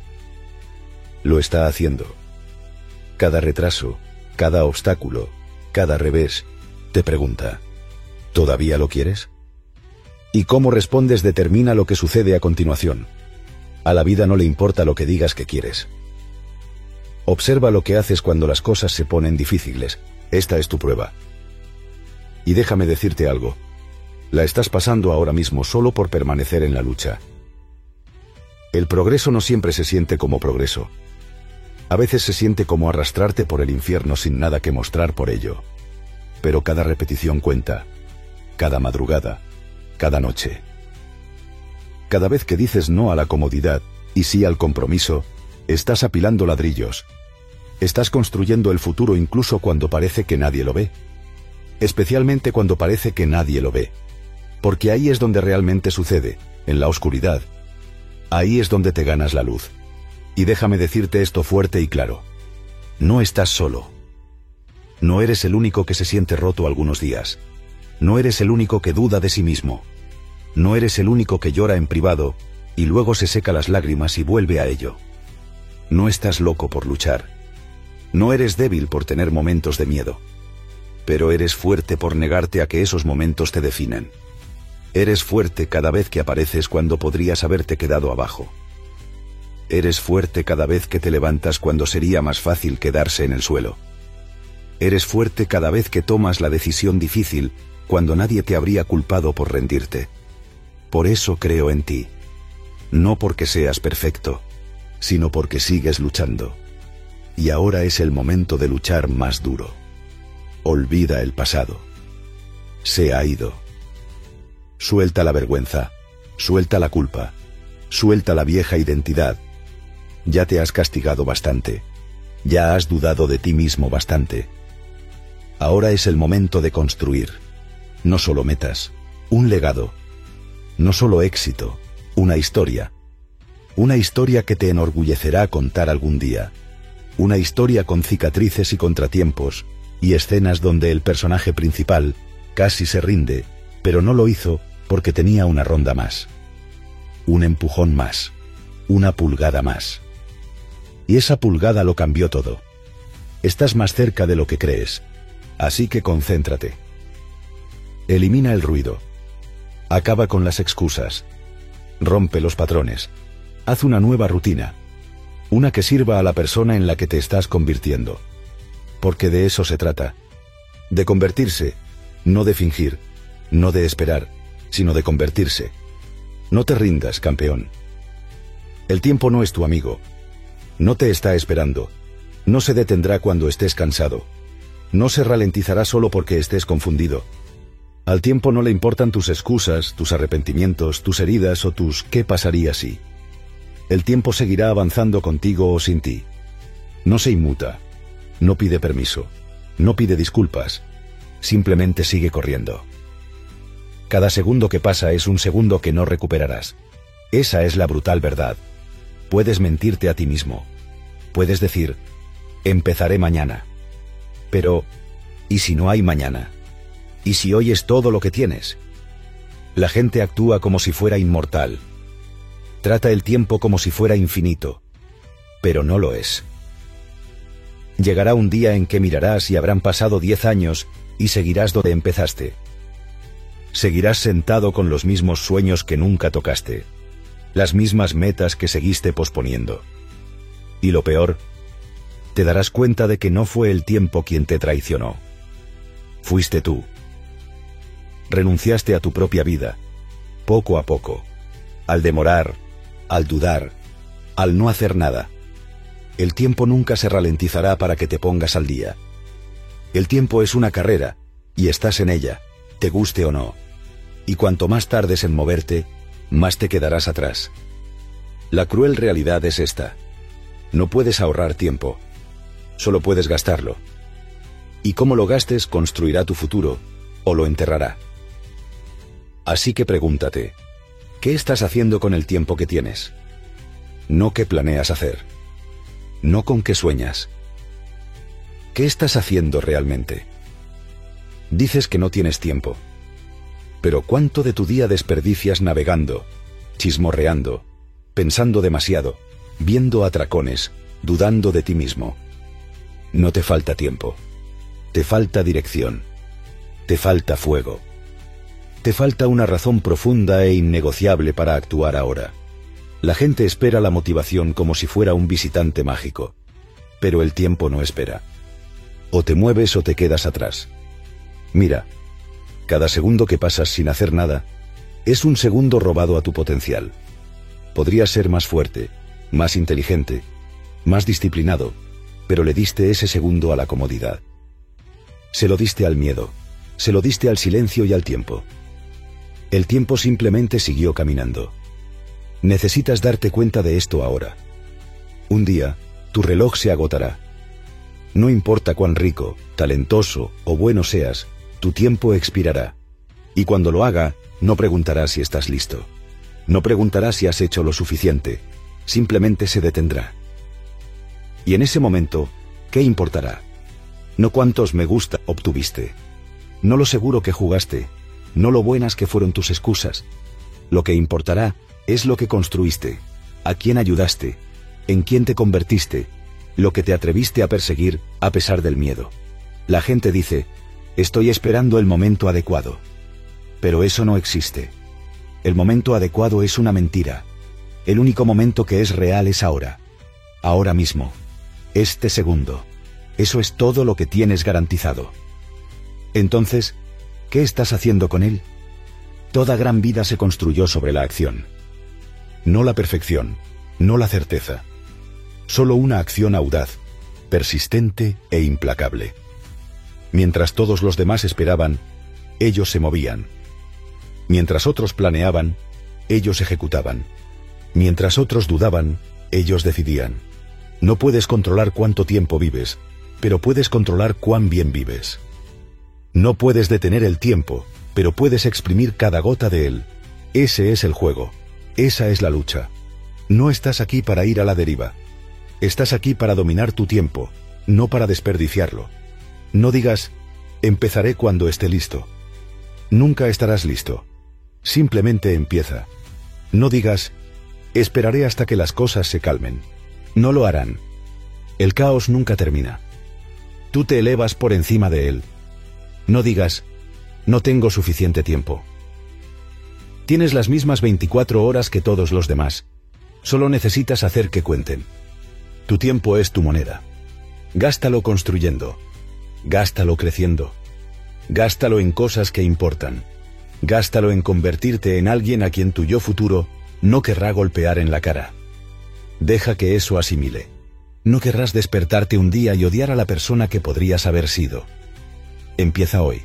S1: Lo está haciendo. Cada retraso, cada obstáculo, cada revés, te pregunta, ¿todavía lo quieres? Y cómo respondes determina lo que sucede a continuación. A la vida no le importa lo que digas que quieres. Observa lo que haces cuando las cosas se ponen difíciles. Esta es tu prueba. Y déjame decirte algo. La estás pasando ahora mismo solo por permanecer en la lucha. El progreso no siempre se siente como progreso. A veces se siente como arrastrarte por el infierno sin nada que mostrar por ello. Pero cada repetición cuenta. Cada madrugada. Cada noche. Cada vez que dices no a la comodidad y sí al compromiso, estás apilando ladrillos. Estás construyendo el futuro incluso cuando parece que nadie lo ve. Especialmente cuando parece que nadie lo ve. Porque ahí es donde realmente sucede, en la oscuridad. Ahí es donde te ganas la luz. Y déjame decirte esto fuerte y claro. No estás solo. No eres el único que se siente roto algunos días. No eres el único que duda de sí mismo. No eres el único que llora en privado y luego se seca las lágrimas y vuelve a ello. No estás loco por luchar. No eres débil por tener momentos de miedo. Pero eres fuerte por negarte a que esos momentos te definen. Eres fuerte cada vez que apareces cuando podrías haberte quedado abajo. Eres fuerte cada vez que te levantas cuando sería más fácil quedarse en el suelo. Eres fuerte cada vez que tomas la decisión difícil cuando nadie te habría culpado por rendirte. Por eso creo en ti. No porque seas perfecto, sino porque sigues luchando. Y ahora es el momento de luchar más duro. Olvida el pasado. Se ha ido. Suelta la vergüenza, suelta la culpa, suelta la vieja identidad. Ya te has castigado bastante. Ya has dudado de ti mismo bastante. Ahora es el momento de construir. No solo metas, un legado. No solo éxito, una historia. Una historia que te enorgullecerá contar algún día. Una historia con cicatrices y contratiempos, y escenas donde el personaje principal casi se rinde, pero no lo hizo porque tenía una ronda más. Un empujón más. Una pulgada más. Y esa pulgada lo cambió todo. Estás más cerca de lo que crees. Así que concéntrate. Elimina el ruido. Acaba con las excusas. Rompe los patrones. Haz una nueva rutina. Una que sirva a la persona en la que te estás convirtiendo. Porque de eso se trata. De convertirse, No de fingir, no de esperar, sino de convertirse. No te rindas, campeón. El tiempo no es tu amigo. No te está esperando. No se detendrá cuando estés cansado. No se ralentizará solo porque estés confundido. Al tiempo no le importan tus excusas, tus arrepentimientos, tus heridas o tus ¿qué pasaría si? El tiempo seguirá avanzando contigo o sin ti. No se inmuta. No pide permiso. No pide disculpas. Simplemente sigue corriendo. Cada segundo que pasa es un segundo que no recuperarás. Esa es la brutal verdad. Puedes mentirte a ti mismo. Puedes decir, empezaré mañana. Pero, ¿y si no hay mañana? ¿Y si hoy es todo lo que tienes? La gente actúa como si fuera inmortal. Trata el tiempo como si fuera infinito. Pero no lo es. Llegará un día en que mirarás y habrán pasado 10 años y seguirás donde empezaste. Seguirás sentado con los mismos sueños que nunca tocaste. Las mismas metas que seguiste posponiendo. Y lo peor, te darás cuenta de que no fue el tiempo quien te traicionó. Fuiste tú. Renunciaste a tu propia vida, poco a poco, al demorar, al dudar, al no hacer nada. El tiempo nunca se ralentizará para que te pongas al día. El tiempo es una carrera, y estás en ella, te guste o no. Y cuanto más tardes en moverte, más te quedarás atrás. La cruel realidad es esta. No puedes ahorrar tiempo. Solo puedes gastarlo. Y cómo lo gastes construirá tu futuro, o lo enterrará. Así que pregúntate, ¿qué estás haciendo con el tiempo que tienes? No qué planeas hacer. No con qué sueñas. ¿Qué estás haciendo realmente? Dices que no tienes tiempo. Pero ¿cuánto de tu día desperdicias navegando, chismorreando, pensando demasiado, viendo atracones, dudando de ti mismo? No te falta tiempo. Te falta dirección. Te falta fuego. Te falta una razón profunda e innegociable para actuar ahora. La gente espera la motivación como si fuera un visitante mágico. Pero el tiempo no espera. O te mueves o te quedas atrás. Mira, cada segundo que pasas sin hacer nada, es un segundo robado a tu potencial. Podrías ser más fuerte, más inteligente, más disciplinado, pero le diste ese segundo a la comodidad. Se lo diste al miedo, se lo diste al silencio y al tiempo. El tiempo simplemente siguió caminando. Necesitas darte cuenta de esto ahora. Un día, tu reloj se agotará. No importa cuán rico, talentoso o bueno seas, tu tiempo expirará. Y cuando lo haga, no preguntarás si estás listo. No preguntarás si has hecho lo suficiente. Simplemente se detendrá. Y en ese momento, ¿qué importará? No cuántos me gusta obtuviste. No lo seguro que jugaste. No lo buenas que fueron tus excusas. Lo que importará es lo que construiste, a quién ayudaste, en quién te convertiste, lo que te atreviste a perseguir a pesar del miedo. La gente dice, estoy esperando el momento adecuado. Pero eso no existe. El momento adecuado es una mentira. El único momento que es real es ahora. Ahora mismo. Este segundo. Eso es todo lo que tienes garantizado. Entonces, ¿qué estás haciendo con él? Toda gran vida se construyó sobre la acción. No la perfección, no la certeza. Solo una acción audaz, persistente e implacable. Mientras todos los demás esperaban, ellos se movían. Mientras otros planeaban, ellos ejecutaban. Mientras otros dudaban, ellos decidían. No puedes controlar cuánto tiempo vives, pero puedes controlar cuán bien vives. No puedes detener el tiempo, pero puedes exprimir cada gota de él. Ese es el juego. Esa es la lucha. No estás aquí para ir a la deriva. Estás aquí para dominar tu tiempo, no para desperdiciarlo. No digas, empezaré cuando esté listo. Nunca estarás listo. Simplemente empieza. No digas, esperaré hasta que las cosas se calmen. No lo harán. El caos nunca termina. Tú te elevas por encima de él. No digas, no tengo suficiente tiempo. Tienes las mismas 24 horas que todos los demás. Solo necesitas hacer que cuenten. Tu tiempo es tu moneda. Gástalo construyendo. Gástalo creciendo. Gástalo en cosas que importan. Gástalo en convertirte en alguien a quien tu yo futuro no querrá golpear en la cara. Deja que eso asimile. No querrás despertarte un día y odiar a la persona que podrías haber sido. Empieza hoy.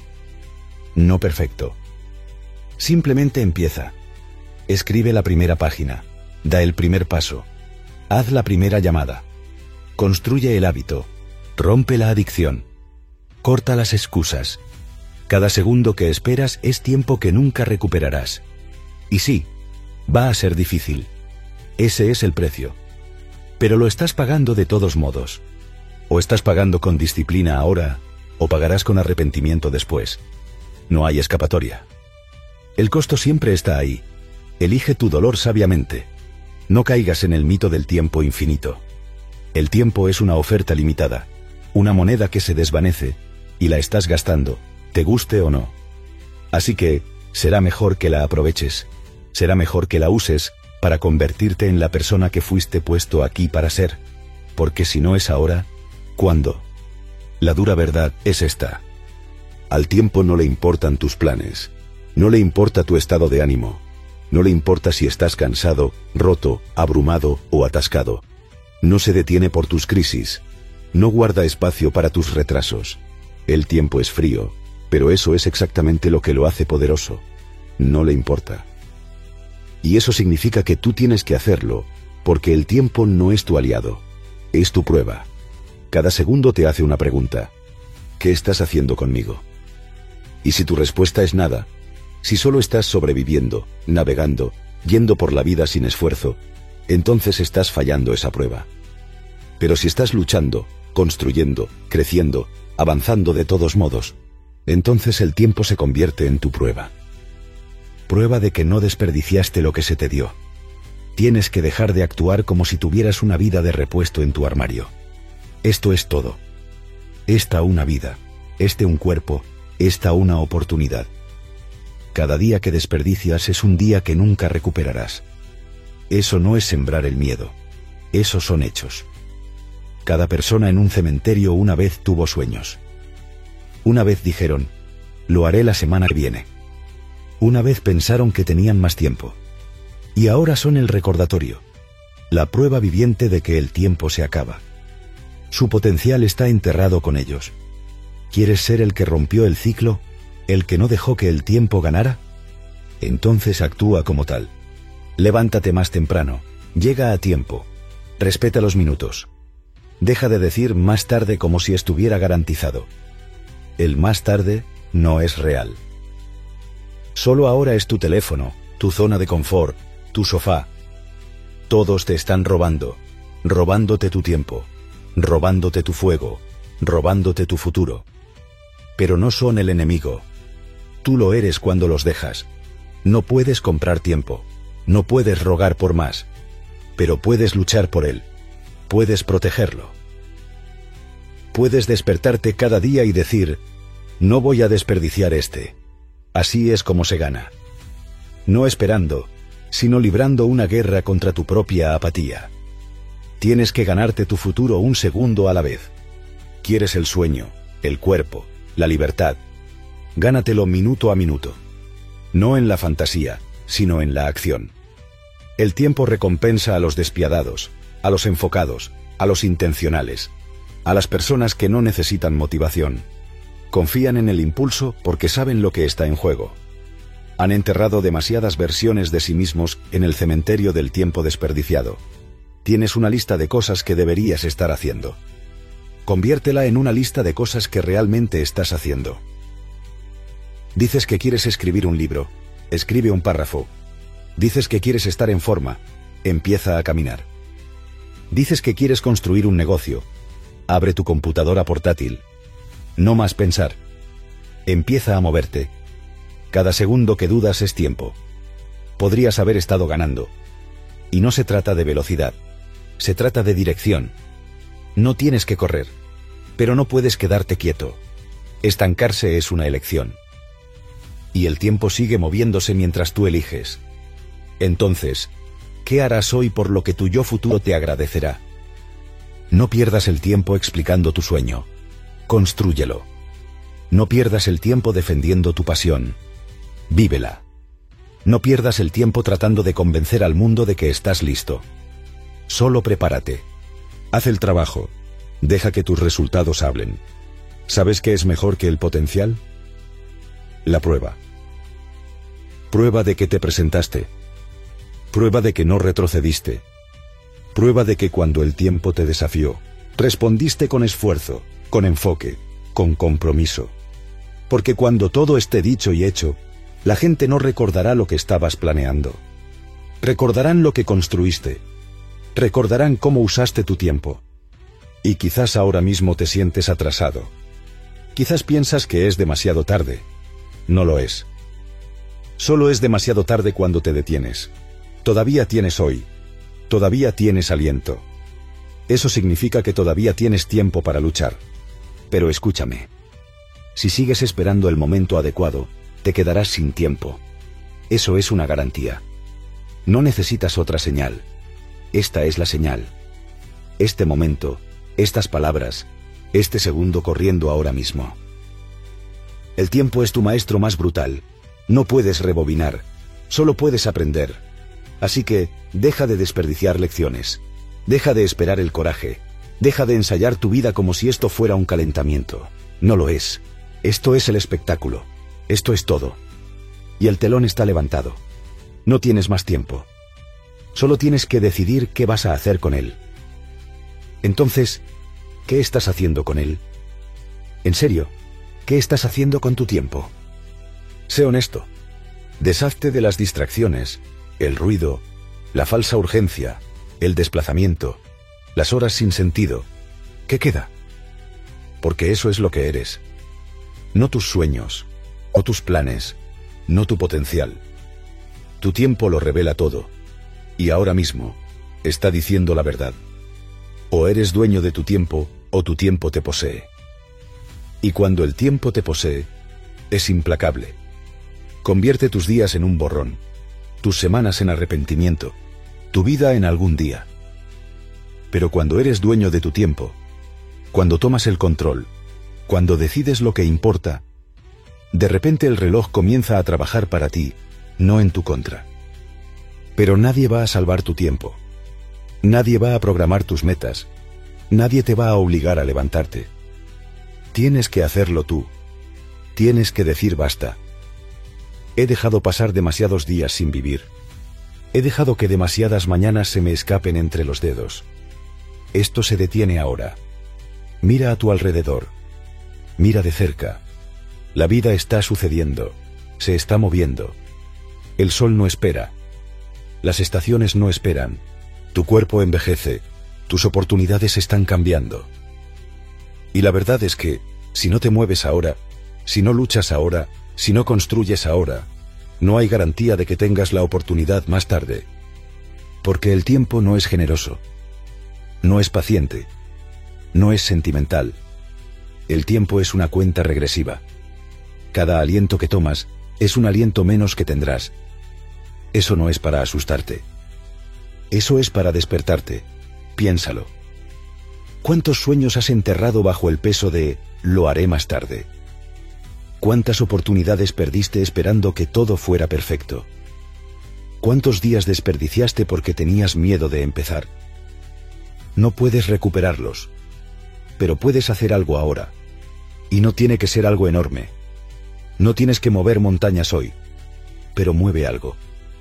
S1: No perfecto. Simplemente empieza. Escribe la primera página. Da el primer paso. Haz la primera llamada. Construye el hábito. Rompe la adicción. Corta las excusas. Cada segundo que esperas es tiempo que nunca recuperarás. Y sí, va a ser difícil. Ese es el precio. Pero lo estás pagando de todos modos. O estás pagando con disciplina ahora, o pagarás con arrepentimiento después. No hay escapatoria. El costo siempre está ahí. Elige tu dolor sabiamente. No caigas en el mito del tiempo infinito. El tiempo es una oferta limitada, una moneda que se desvanece, y la estás gastando, te guste o no. Así que, será mejor que la aproveches, será mejor que la uses para convertirte en la persona que fuiste puesto aquí para ser, porque si no es ahora, ¿cuándo? La dura verdad es esta. Al tiempo no le importan tus planes, no le importa tu estado de ánimo, no le importa si estás cansado, roto, abrumado o atascado. No se detiene por tus crisis, no guarda espacio para tus retrasos. El tiempo es frío, pero eso es exactamente lo que lo hace poderoso. No le importa. Y eso significa que tú tienes que hacerlo, porque el tiempo no es tu aliado, es tu prueba. Cada segundo te hace una pregunta. ¿Qué estás haciendo conmigo? Y si tu respuesta es nada, si solo estás sobreviviendo, navegando, yendo por la vida sin esfuerzo, entonces estás fallando esa prueba. Pero si estás luchando, construyendo, creciendo, avanzando de todos modos, entonces el tiempo se convierte en tu prueba. Prueba de que no desperdiciaste lo que se te dio. Tienes que dejar de actuar como si tuvieras una vida de repuesto en tu armario. Esto es todo. Esta una vida, este un cuerpo, esta una oportunidad. Cada día que desperdicias es un día que nunca recuperarás. Eso no es sembrar el miedo. Esos son hechos. Cada persona en un cementerio una vez tuvo sueños. Una vez dijeron, lo haré la semana que viene. Una vez pensaron que tenían más tiempo. Y ahora son el recordatorio, la prueba viviente de que el tiempo se acaba. Su potencial está enterrado con ellos. ¿Quieres ser el que rompió el ciclo? ¿El que no dejó que el tiempo ganara? Entonces actúa como tal. Levántate más temprano, llega a tiempo, respeta los minutos. Deja de decir más tarde como si estuviera garantizado. El más tarde no es real. Solo ahora es tu teléfono, tu zona de confort, tu sofá. Todos te están robando, robándote tu tiempo, robándote tu fuego, robándote tu futuro. Pero no son el enemigo. Tú lo eres cuando los dejas. No puedes comprar tiempo, no puedes rogar por más, pero puedes luchar por él, puedes protegerlo. Puedes despertarte cada día y decir, no voy a desperdiciar este. Así es como se gana. No esperando, sino librando una guerra contra tu propia apatía. Tienes que ganarte tu futuro un segundo a la vez. Quieres el sueño, el cuerpo, la libertad. Gánatelo minuto a minuto. No en la fantasía, sino en la acción. El tiempo recompensa a los despiadados, a los enfocados, a los intencionales, a las personas que no necesitan motivación. Confían en el impulso porque saben lo que está en juego. Han enterrado demasiadas versiones de sí mismos en el cementerio del tiempo desperdiciado. Tienes una lista de cosas que deberías estar haciendo. Conviértela en una lista de cosas que realmente estás haciendo. Dices que quieres escribir un libro, escribe un párrafo. Dices que quieres estar en forma, empieza a caminar. Dices que quieres construir un negocio, abre tu computadora portátil. No más pensar. Empieza a moverte. Cada segundo que dudas es tiempo. Podrías haber estado ganando. Y no se trata de velocidad, se trata de dirección. No tienes que correr, pero no puedes quedarte quieto. Estancarse es una elección. Y el tiempo sigue moviéndose mientras tú eliges. Entonces, ¿qué harás hoy por lo que tu yo futuro te agradecerá? No pierdas el tiempo explicando tu sueño. Constrúyelo. No pierdas el tiempo defendiendo tu pasión. Vívela. No pierdas el tiempo tratando de convencer al mundo de que estás listo. Solo prepárate. Haz el trabajo. Deja que tus resultados hablen. ¿Sabes qué es mejor que el potencial? La prueba. Prueba de que te presentaste. Prueba de que no retrocediste. Prueba de que cuando el tiempo te desafió, respondiste con esfuerzo, con enfoque, con compromiso. Porque cuando todo esté dicho y hecho, la gente no recordará lo que estabas planeando. Recordarán lo que construiste. Recordarán cómo usaste tu tiempo. Y quizás ahora mismo te sientes atrasado. Quizás piensas que es demasiado tarde. No lo es. Solo es demasiado tarde cuando te detienes. Todavía tienes hoy. Todavía tienes aliento. Eso significa que todavía tienes tiempo para luchar. Pero escúchame. Si sigues esperando el momento adecuado, te quedarás sin tiempo. Eso es una garantía. No necesitas otra señal. Esta es la señal. Este momento, estas palabras, este segundo corriendo ahora mismo. El tiempo es tu maestro más brutal. No puedes rebobinar, solo puedes aprender. Así que, deja de desperdiciar lecciones. Deja de esperar el coraje. Deja de ensayar tu vida como si esto fuera un calentamiento. No lo es. Esto es el espectáculo. Esto es todo. Y el telón está levantado. No tienes más tiempo. Solo tienes que decidir qué vas a hacer con él. Entonces, ¿qué estás haciendo con él? En serio, ¿qué estás haciendo con tu tiempo? Sé honesto. Deshazte de las distracciones, el ruido, la falsa urgencia, el desplazamiento, las horas sin sentido. ¿Qué queda? Porque eso es lo que eres. No tus sueños, no tus planes, no tu potencial. Tu tiempo lo revela todo. Y ahora mismo, está diciendo la verdad. O eres dueño de tu tiempo, o tu tiempo te posee. Y cuando el tiempo te posee, es implacable. Convierte tus días en un borrón, tus semanas en arrepentimiento, tu vida en algún día. Pero cuando eres dueño de tu tiempo, cuando tomas el control, cuando decides lo que importa, de repente el reloj comienza a trabajar para ti, no en tu contra. Pero nadie va a salvar tu tiempo. Nadie va a programar tus metas. Nadie te va a obligar a levantarte. Tienes que hacerlo tú. Tienes que decir basta. He dejado pasar demasiados días sin vivir. He dejado que demasiadas mañanas se me escapen entre los dedos. Esto se detiene ahora. Mira a tu alrededor. Mira de cerca. La vida está sucediendo. Se está moviendo. El sol no espera. Las estaciones no esperan. Tu cuerpo envejece. Tus oportunidades están cambiando. Y la verdad es que, si no te mueves ahora, si no luchas ahora, si no construyes ahora, no hay garantía de que tengas la oportunidad más tarde. Porque el tiempo no es generoso. No es paciente. No es sentimental. El tiempo es una cuenta regresiva. Cada aliento que tomas es un aliento menos que tendrás. Eso no es para asustarte. Eso es para despertarte. Piénsalo. ¿Cuántos sueños has enterrado bajo el peso de «lo haré más tarde»? ¿Cuántas oportunidades perdiste esperando que todo fuera perfecto? ¿Cuántos días desperdiciaste porque tenías miedo de empezar? No puedes recuperarlos, pero puedes hacer algo ahora. Y no tiene que ser algo enorme. No tienes que mover montañas hoy, pero mueve algo.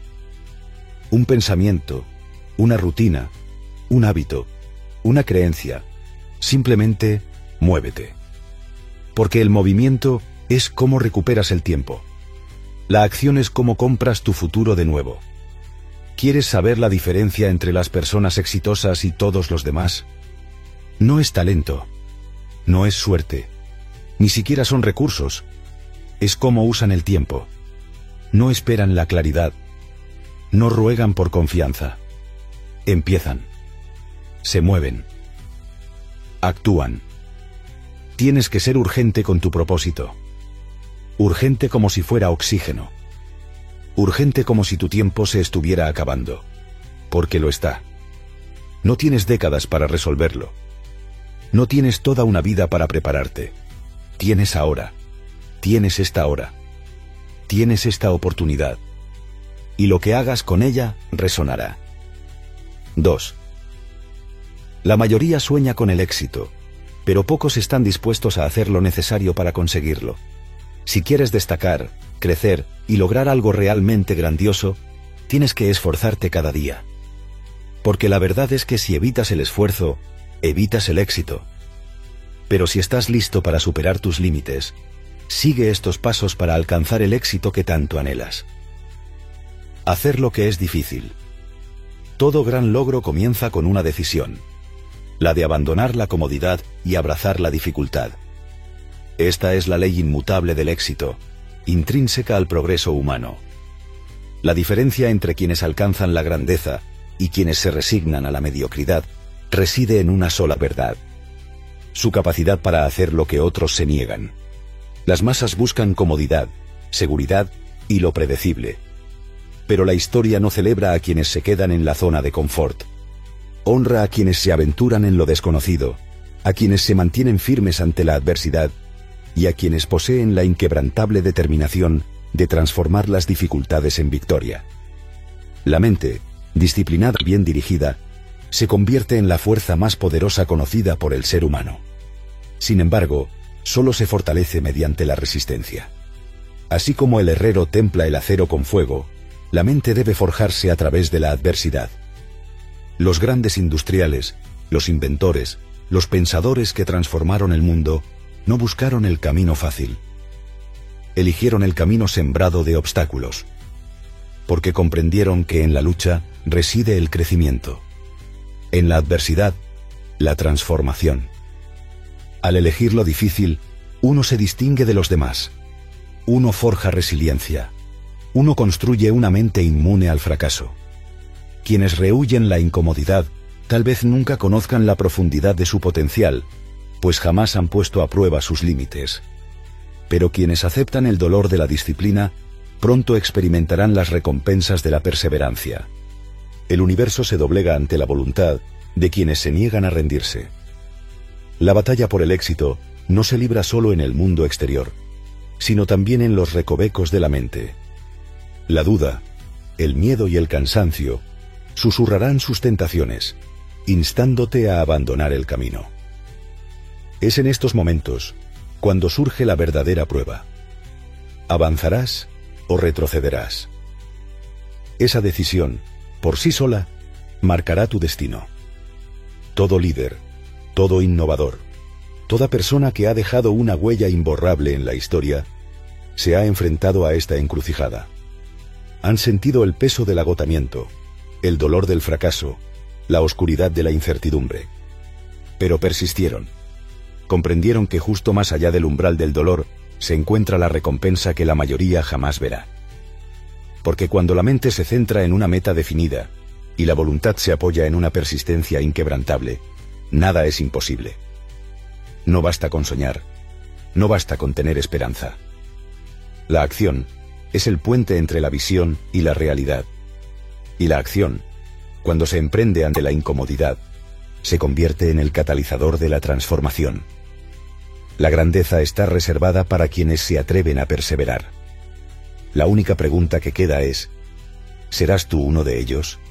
S1: Un pensamiento, una rutina, un hábito, una creencia. Simplemente, muévete. Porque el movimiento es cómo recuperas el tiempo. La acción es cómo compras tu futuro de nuevo. ¿Quieres saber la diferencia entre las personas exitosas y todos los demás? No es talento. No es suerte. Ni siquiera son recursos. Es cómo usan el tiempo. No esperan la claridad. No ruegan por confianza. Empiezan. Se mueven. Actúan. Tienes que ser urgente con tu propósito. Urgente como si fuera oxígeno. Urgente como si tu tiempo se estuviera acabando. Porque lo está. No tienes décadas para resolverlo. No tienes toda una vida para prepararte. Tienes ahora. Tienes esta hora. Tienes esta oportunidad. Y lo que hagas con ella resonará. 2. La mayoría sueña con el éxito, pero pocos están dispuestos a hacer lo necesario para conseguirlo. Si quieres destacar, crecer y lograr algo realmente grandioso, tienes que esforzarte cada día. Porque la verdad es que si evitas el esfuerzo, evitas el éxito. Pero si estás listo para superar tus límites, sigue estos pasos para alcanzar el éxito que tanto anhelas. Hacer lo que es difícil. Todo gran logro comienza con una decisión: la de abandonar la comodidad y abrazar la dificultad. Esta es la ley inmutable del éxito, intrínseca al progreso humano. La diferencia entre quienes alcanzan la grandeza y quienes se resignan a la mediocridad reside en una sola verdad: su capacidad para hacer lo que otros se niegan. Las masas buscan comodidad, seguridad y lo predecible. Pero la historia no celebra a quienes se quedan en la zona de confort. Honra a quienes se aventuran en lo desconocido, a quienes se mantienen firmes ante la adversidad y a quienes poseen la inquebrantable determinación de transformar las dificultades en victoria. La mente, disciplinada y bien dirigida, se convierte en la fuerza más poderosa conocida por el ser humano. Sin embargo, solo se fortalece mediante la resistencia. Así como el herrero templa el acero con fuego, la mente debe forjarse a través de la adversidad. Los grandes industriales, los inventores, los pensadores que transformaron el mundo, no buscaron el camino fácil. Eligieron el camino sembrado de obstáculos, porque comprendieron que en la lucha reside el crecimiento. En la adversidad, la transformación. Al elegir lo difícil, uno se distingue de los demás. Uno forja resiliencia. Uno construye una mente inmune al fracaso. Quienes rehúyen la incomodidad tal vez nunca conozcan la profundidad de su potencial, pues jamás han puesto a prueba sus límites. Pero quienes aceptan el dolor de la disciplina, pronto experimentarán las recompensas de la perseverancia. El universo se doblega ante la voluntad de quienes se niegan a rendirse. La batalla por el éxito no se libra solo en el mundo exterior, sino también en los recovecos de la mente. La duda, el miedo y el cansancio susurrarán sus tentaciones, instándote a abandonar el camino. Es en estos momentos cuando surge la verdadera prueba. ¿Avanzarás o retrocederás? Esa decisión, por sí sola, marcará tu destino. Todo líder, todo innovador, toda persona que ha dejado una huella imborrable en la historia, se ha enfrentado a esta encrucijada. Han sentido el peso del agotamiento, el dolor del fracaso, la oscuridad de la incertidumbre. Pero persistieron. Comprendieron que justo más allá del umbral del dolor se encuentra la recompensa que la mayoría jamás verá. Porque cuando la mente se centra en una meta definida y la voluntad se apoya en una persistencia inquebrantable, nada es imposible. No basta con soñar, no basta con tener esperanza. La acción es el puente entre la visión y la realidad. Y la acción, cuando se emprende ante la incomodidad, se convierte en el catalizador de la transformación. La grandeza está reservada para quienes se atreven a perseverar. La única pregunta que queda es: ¿serás tú uno de ellos?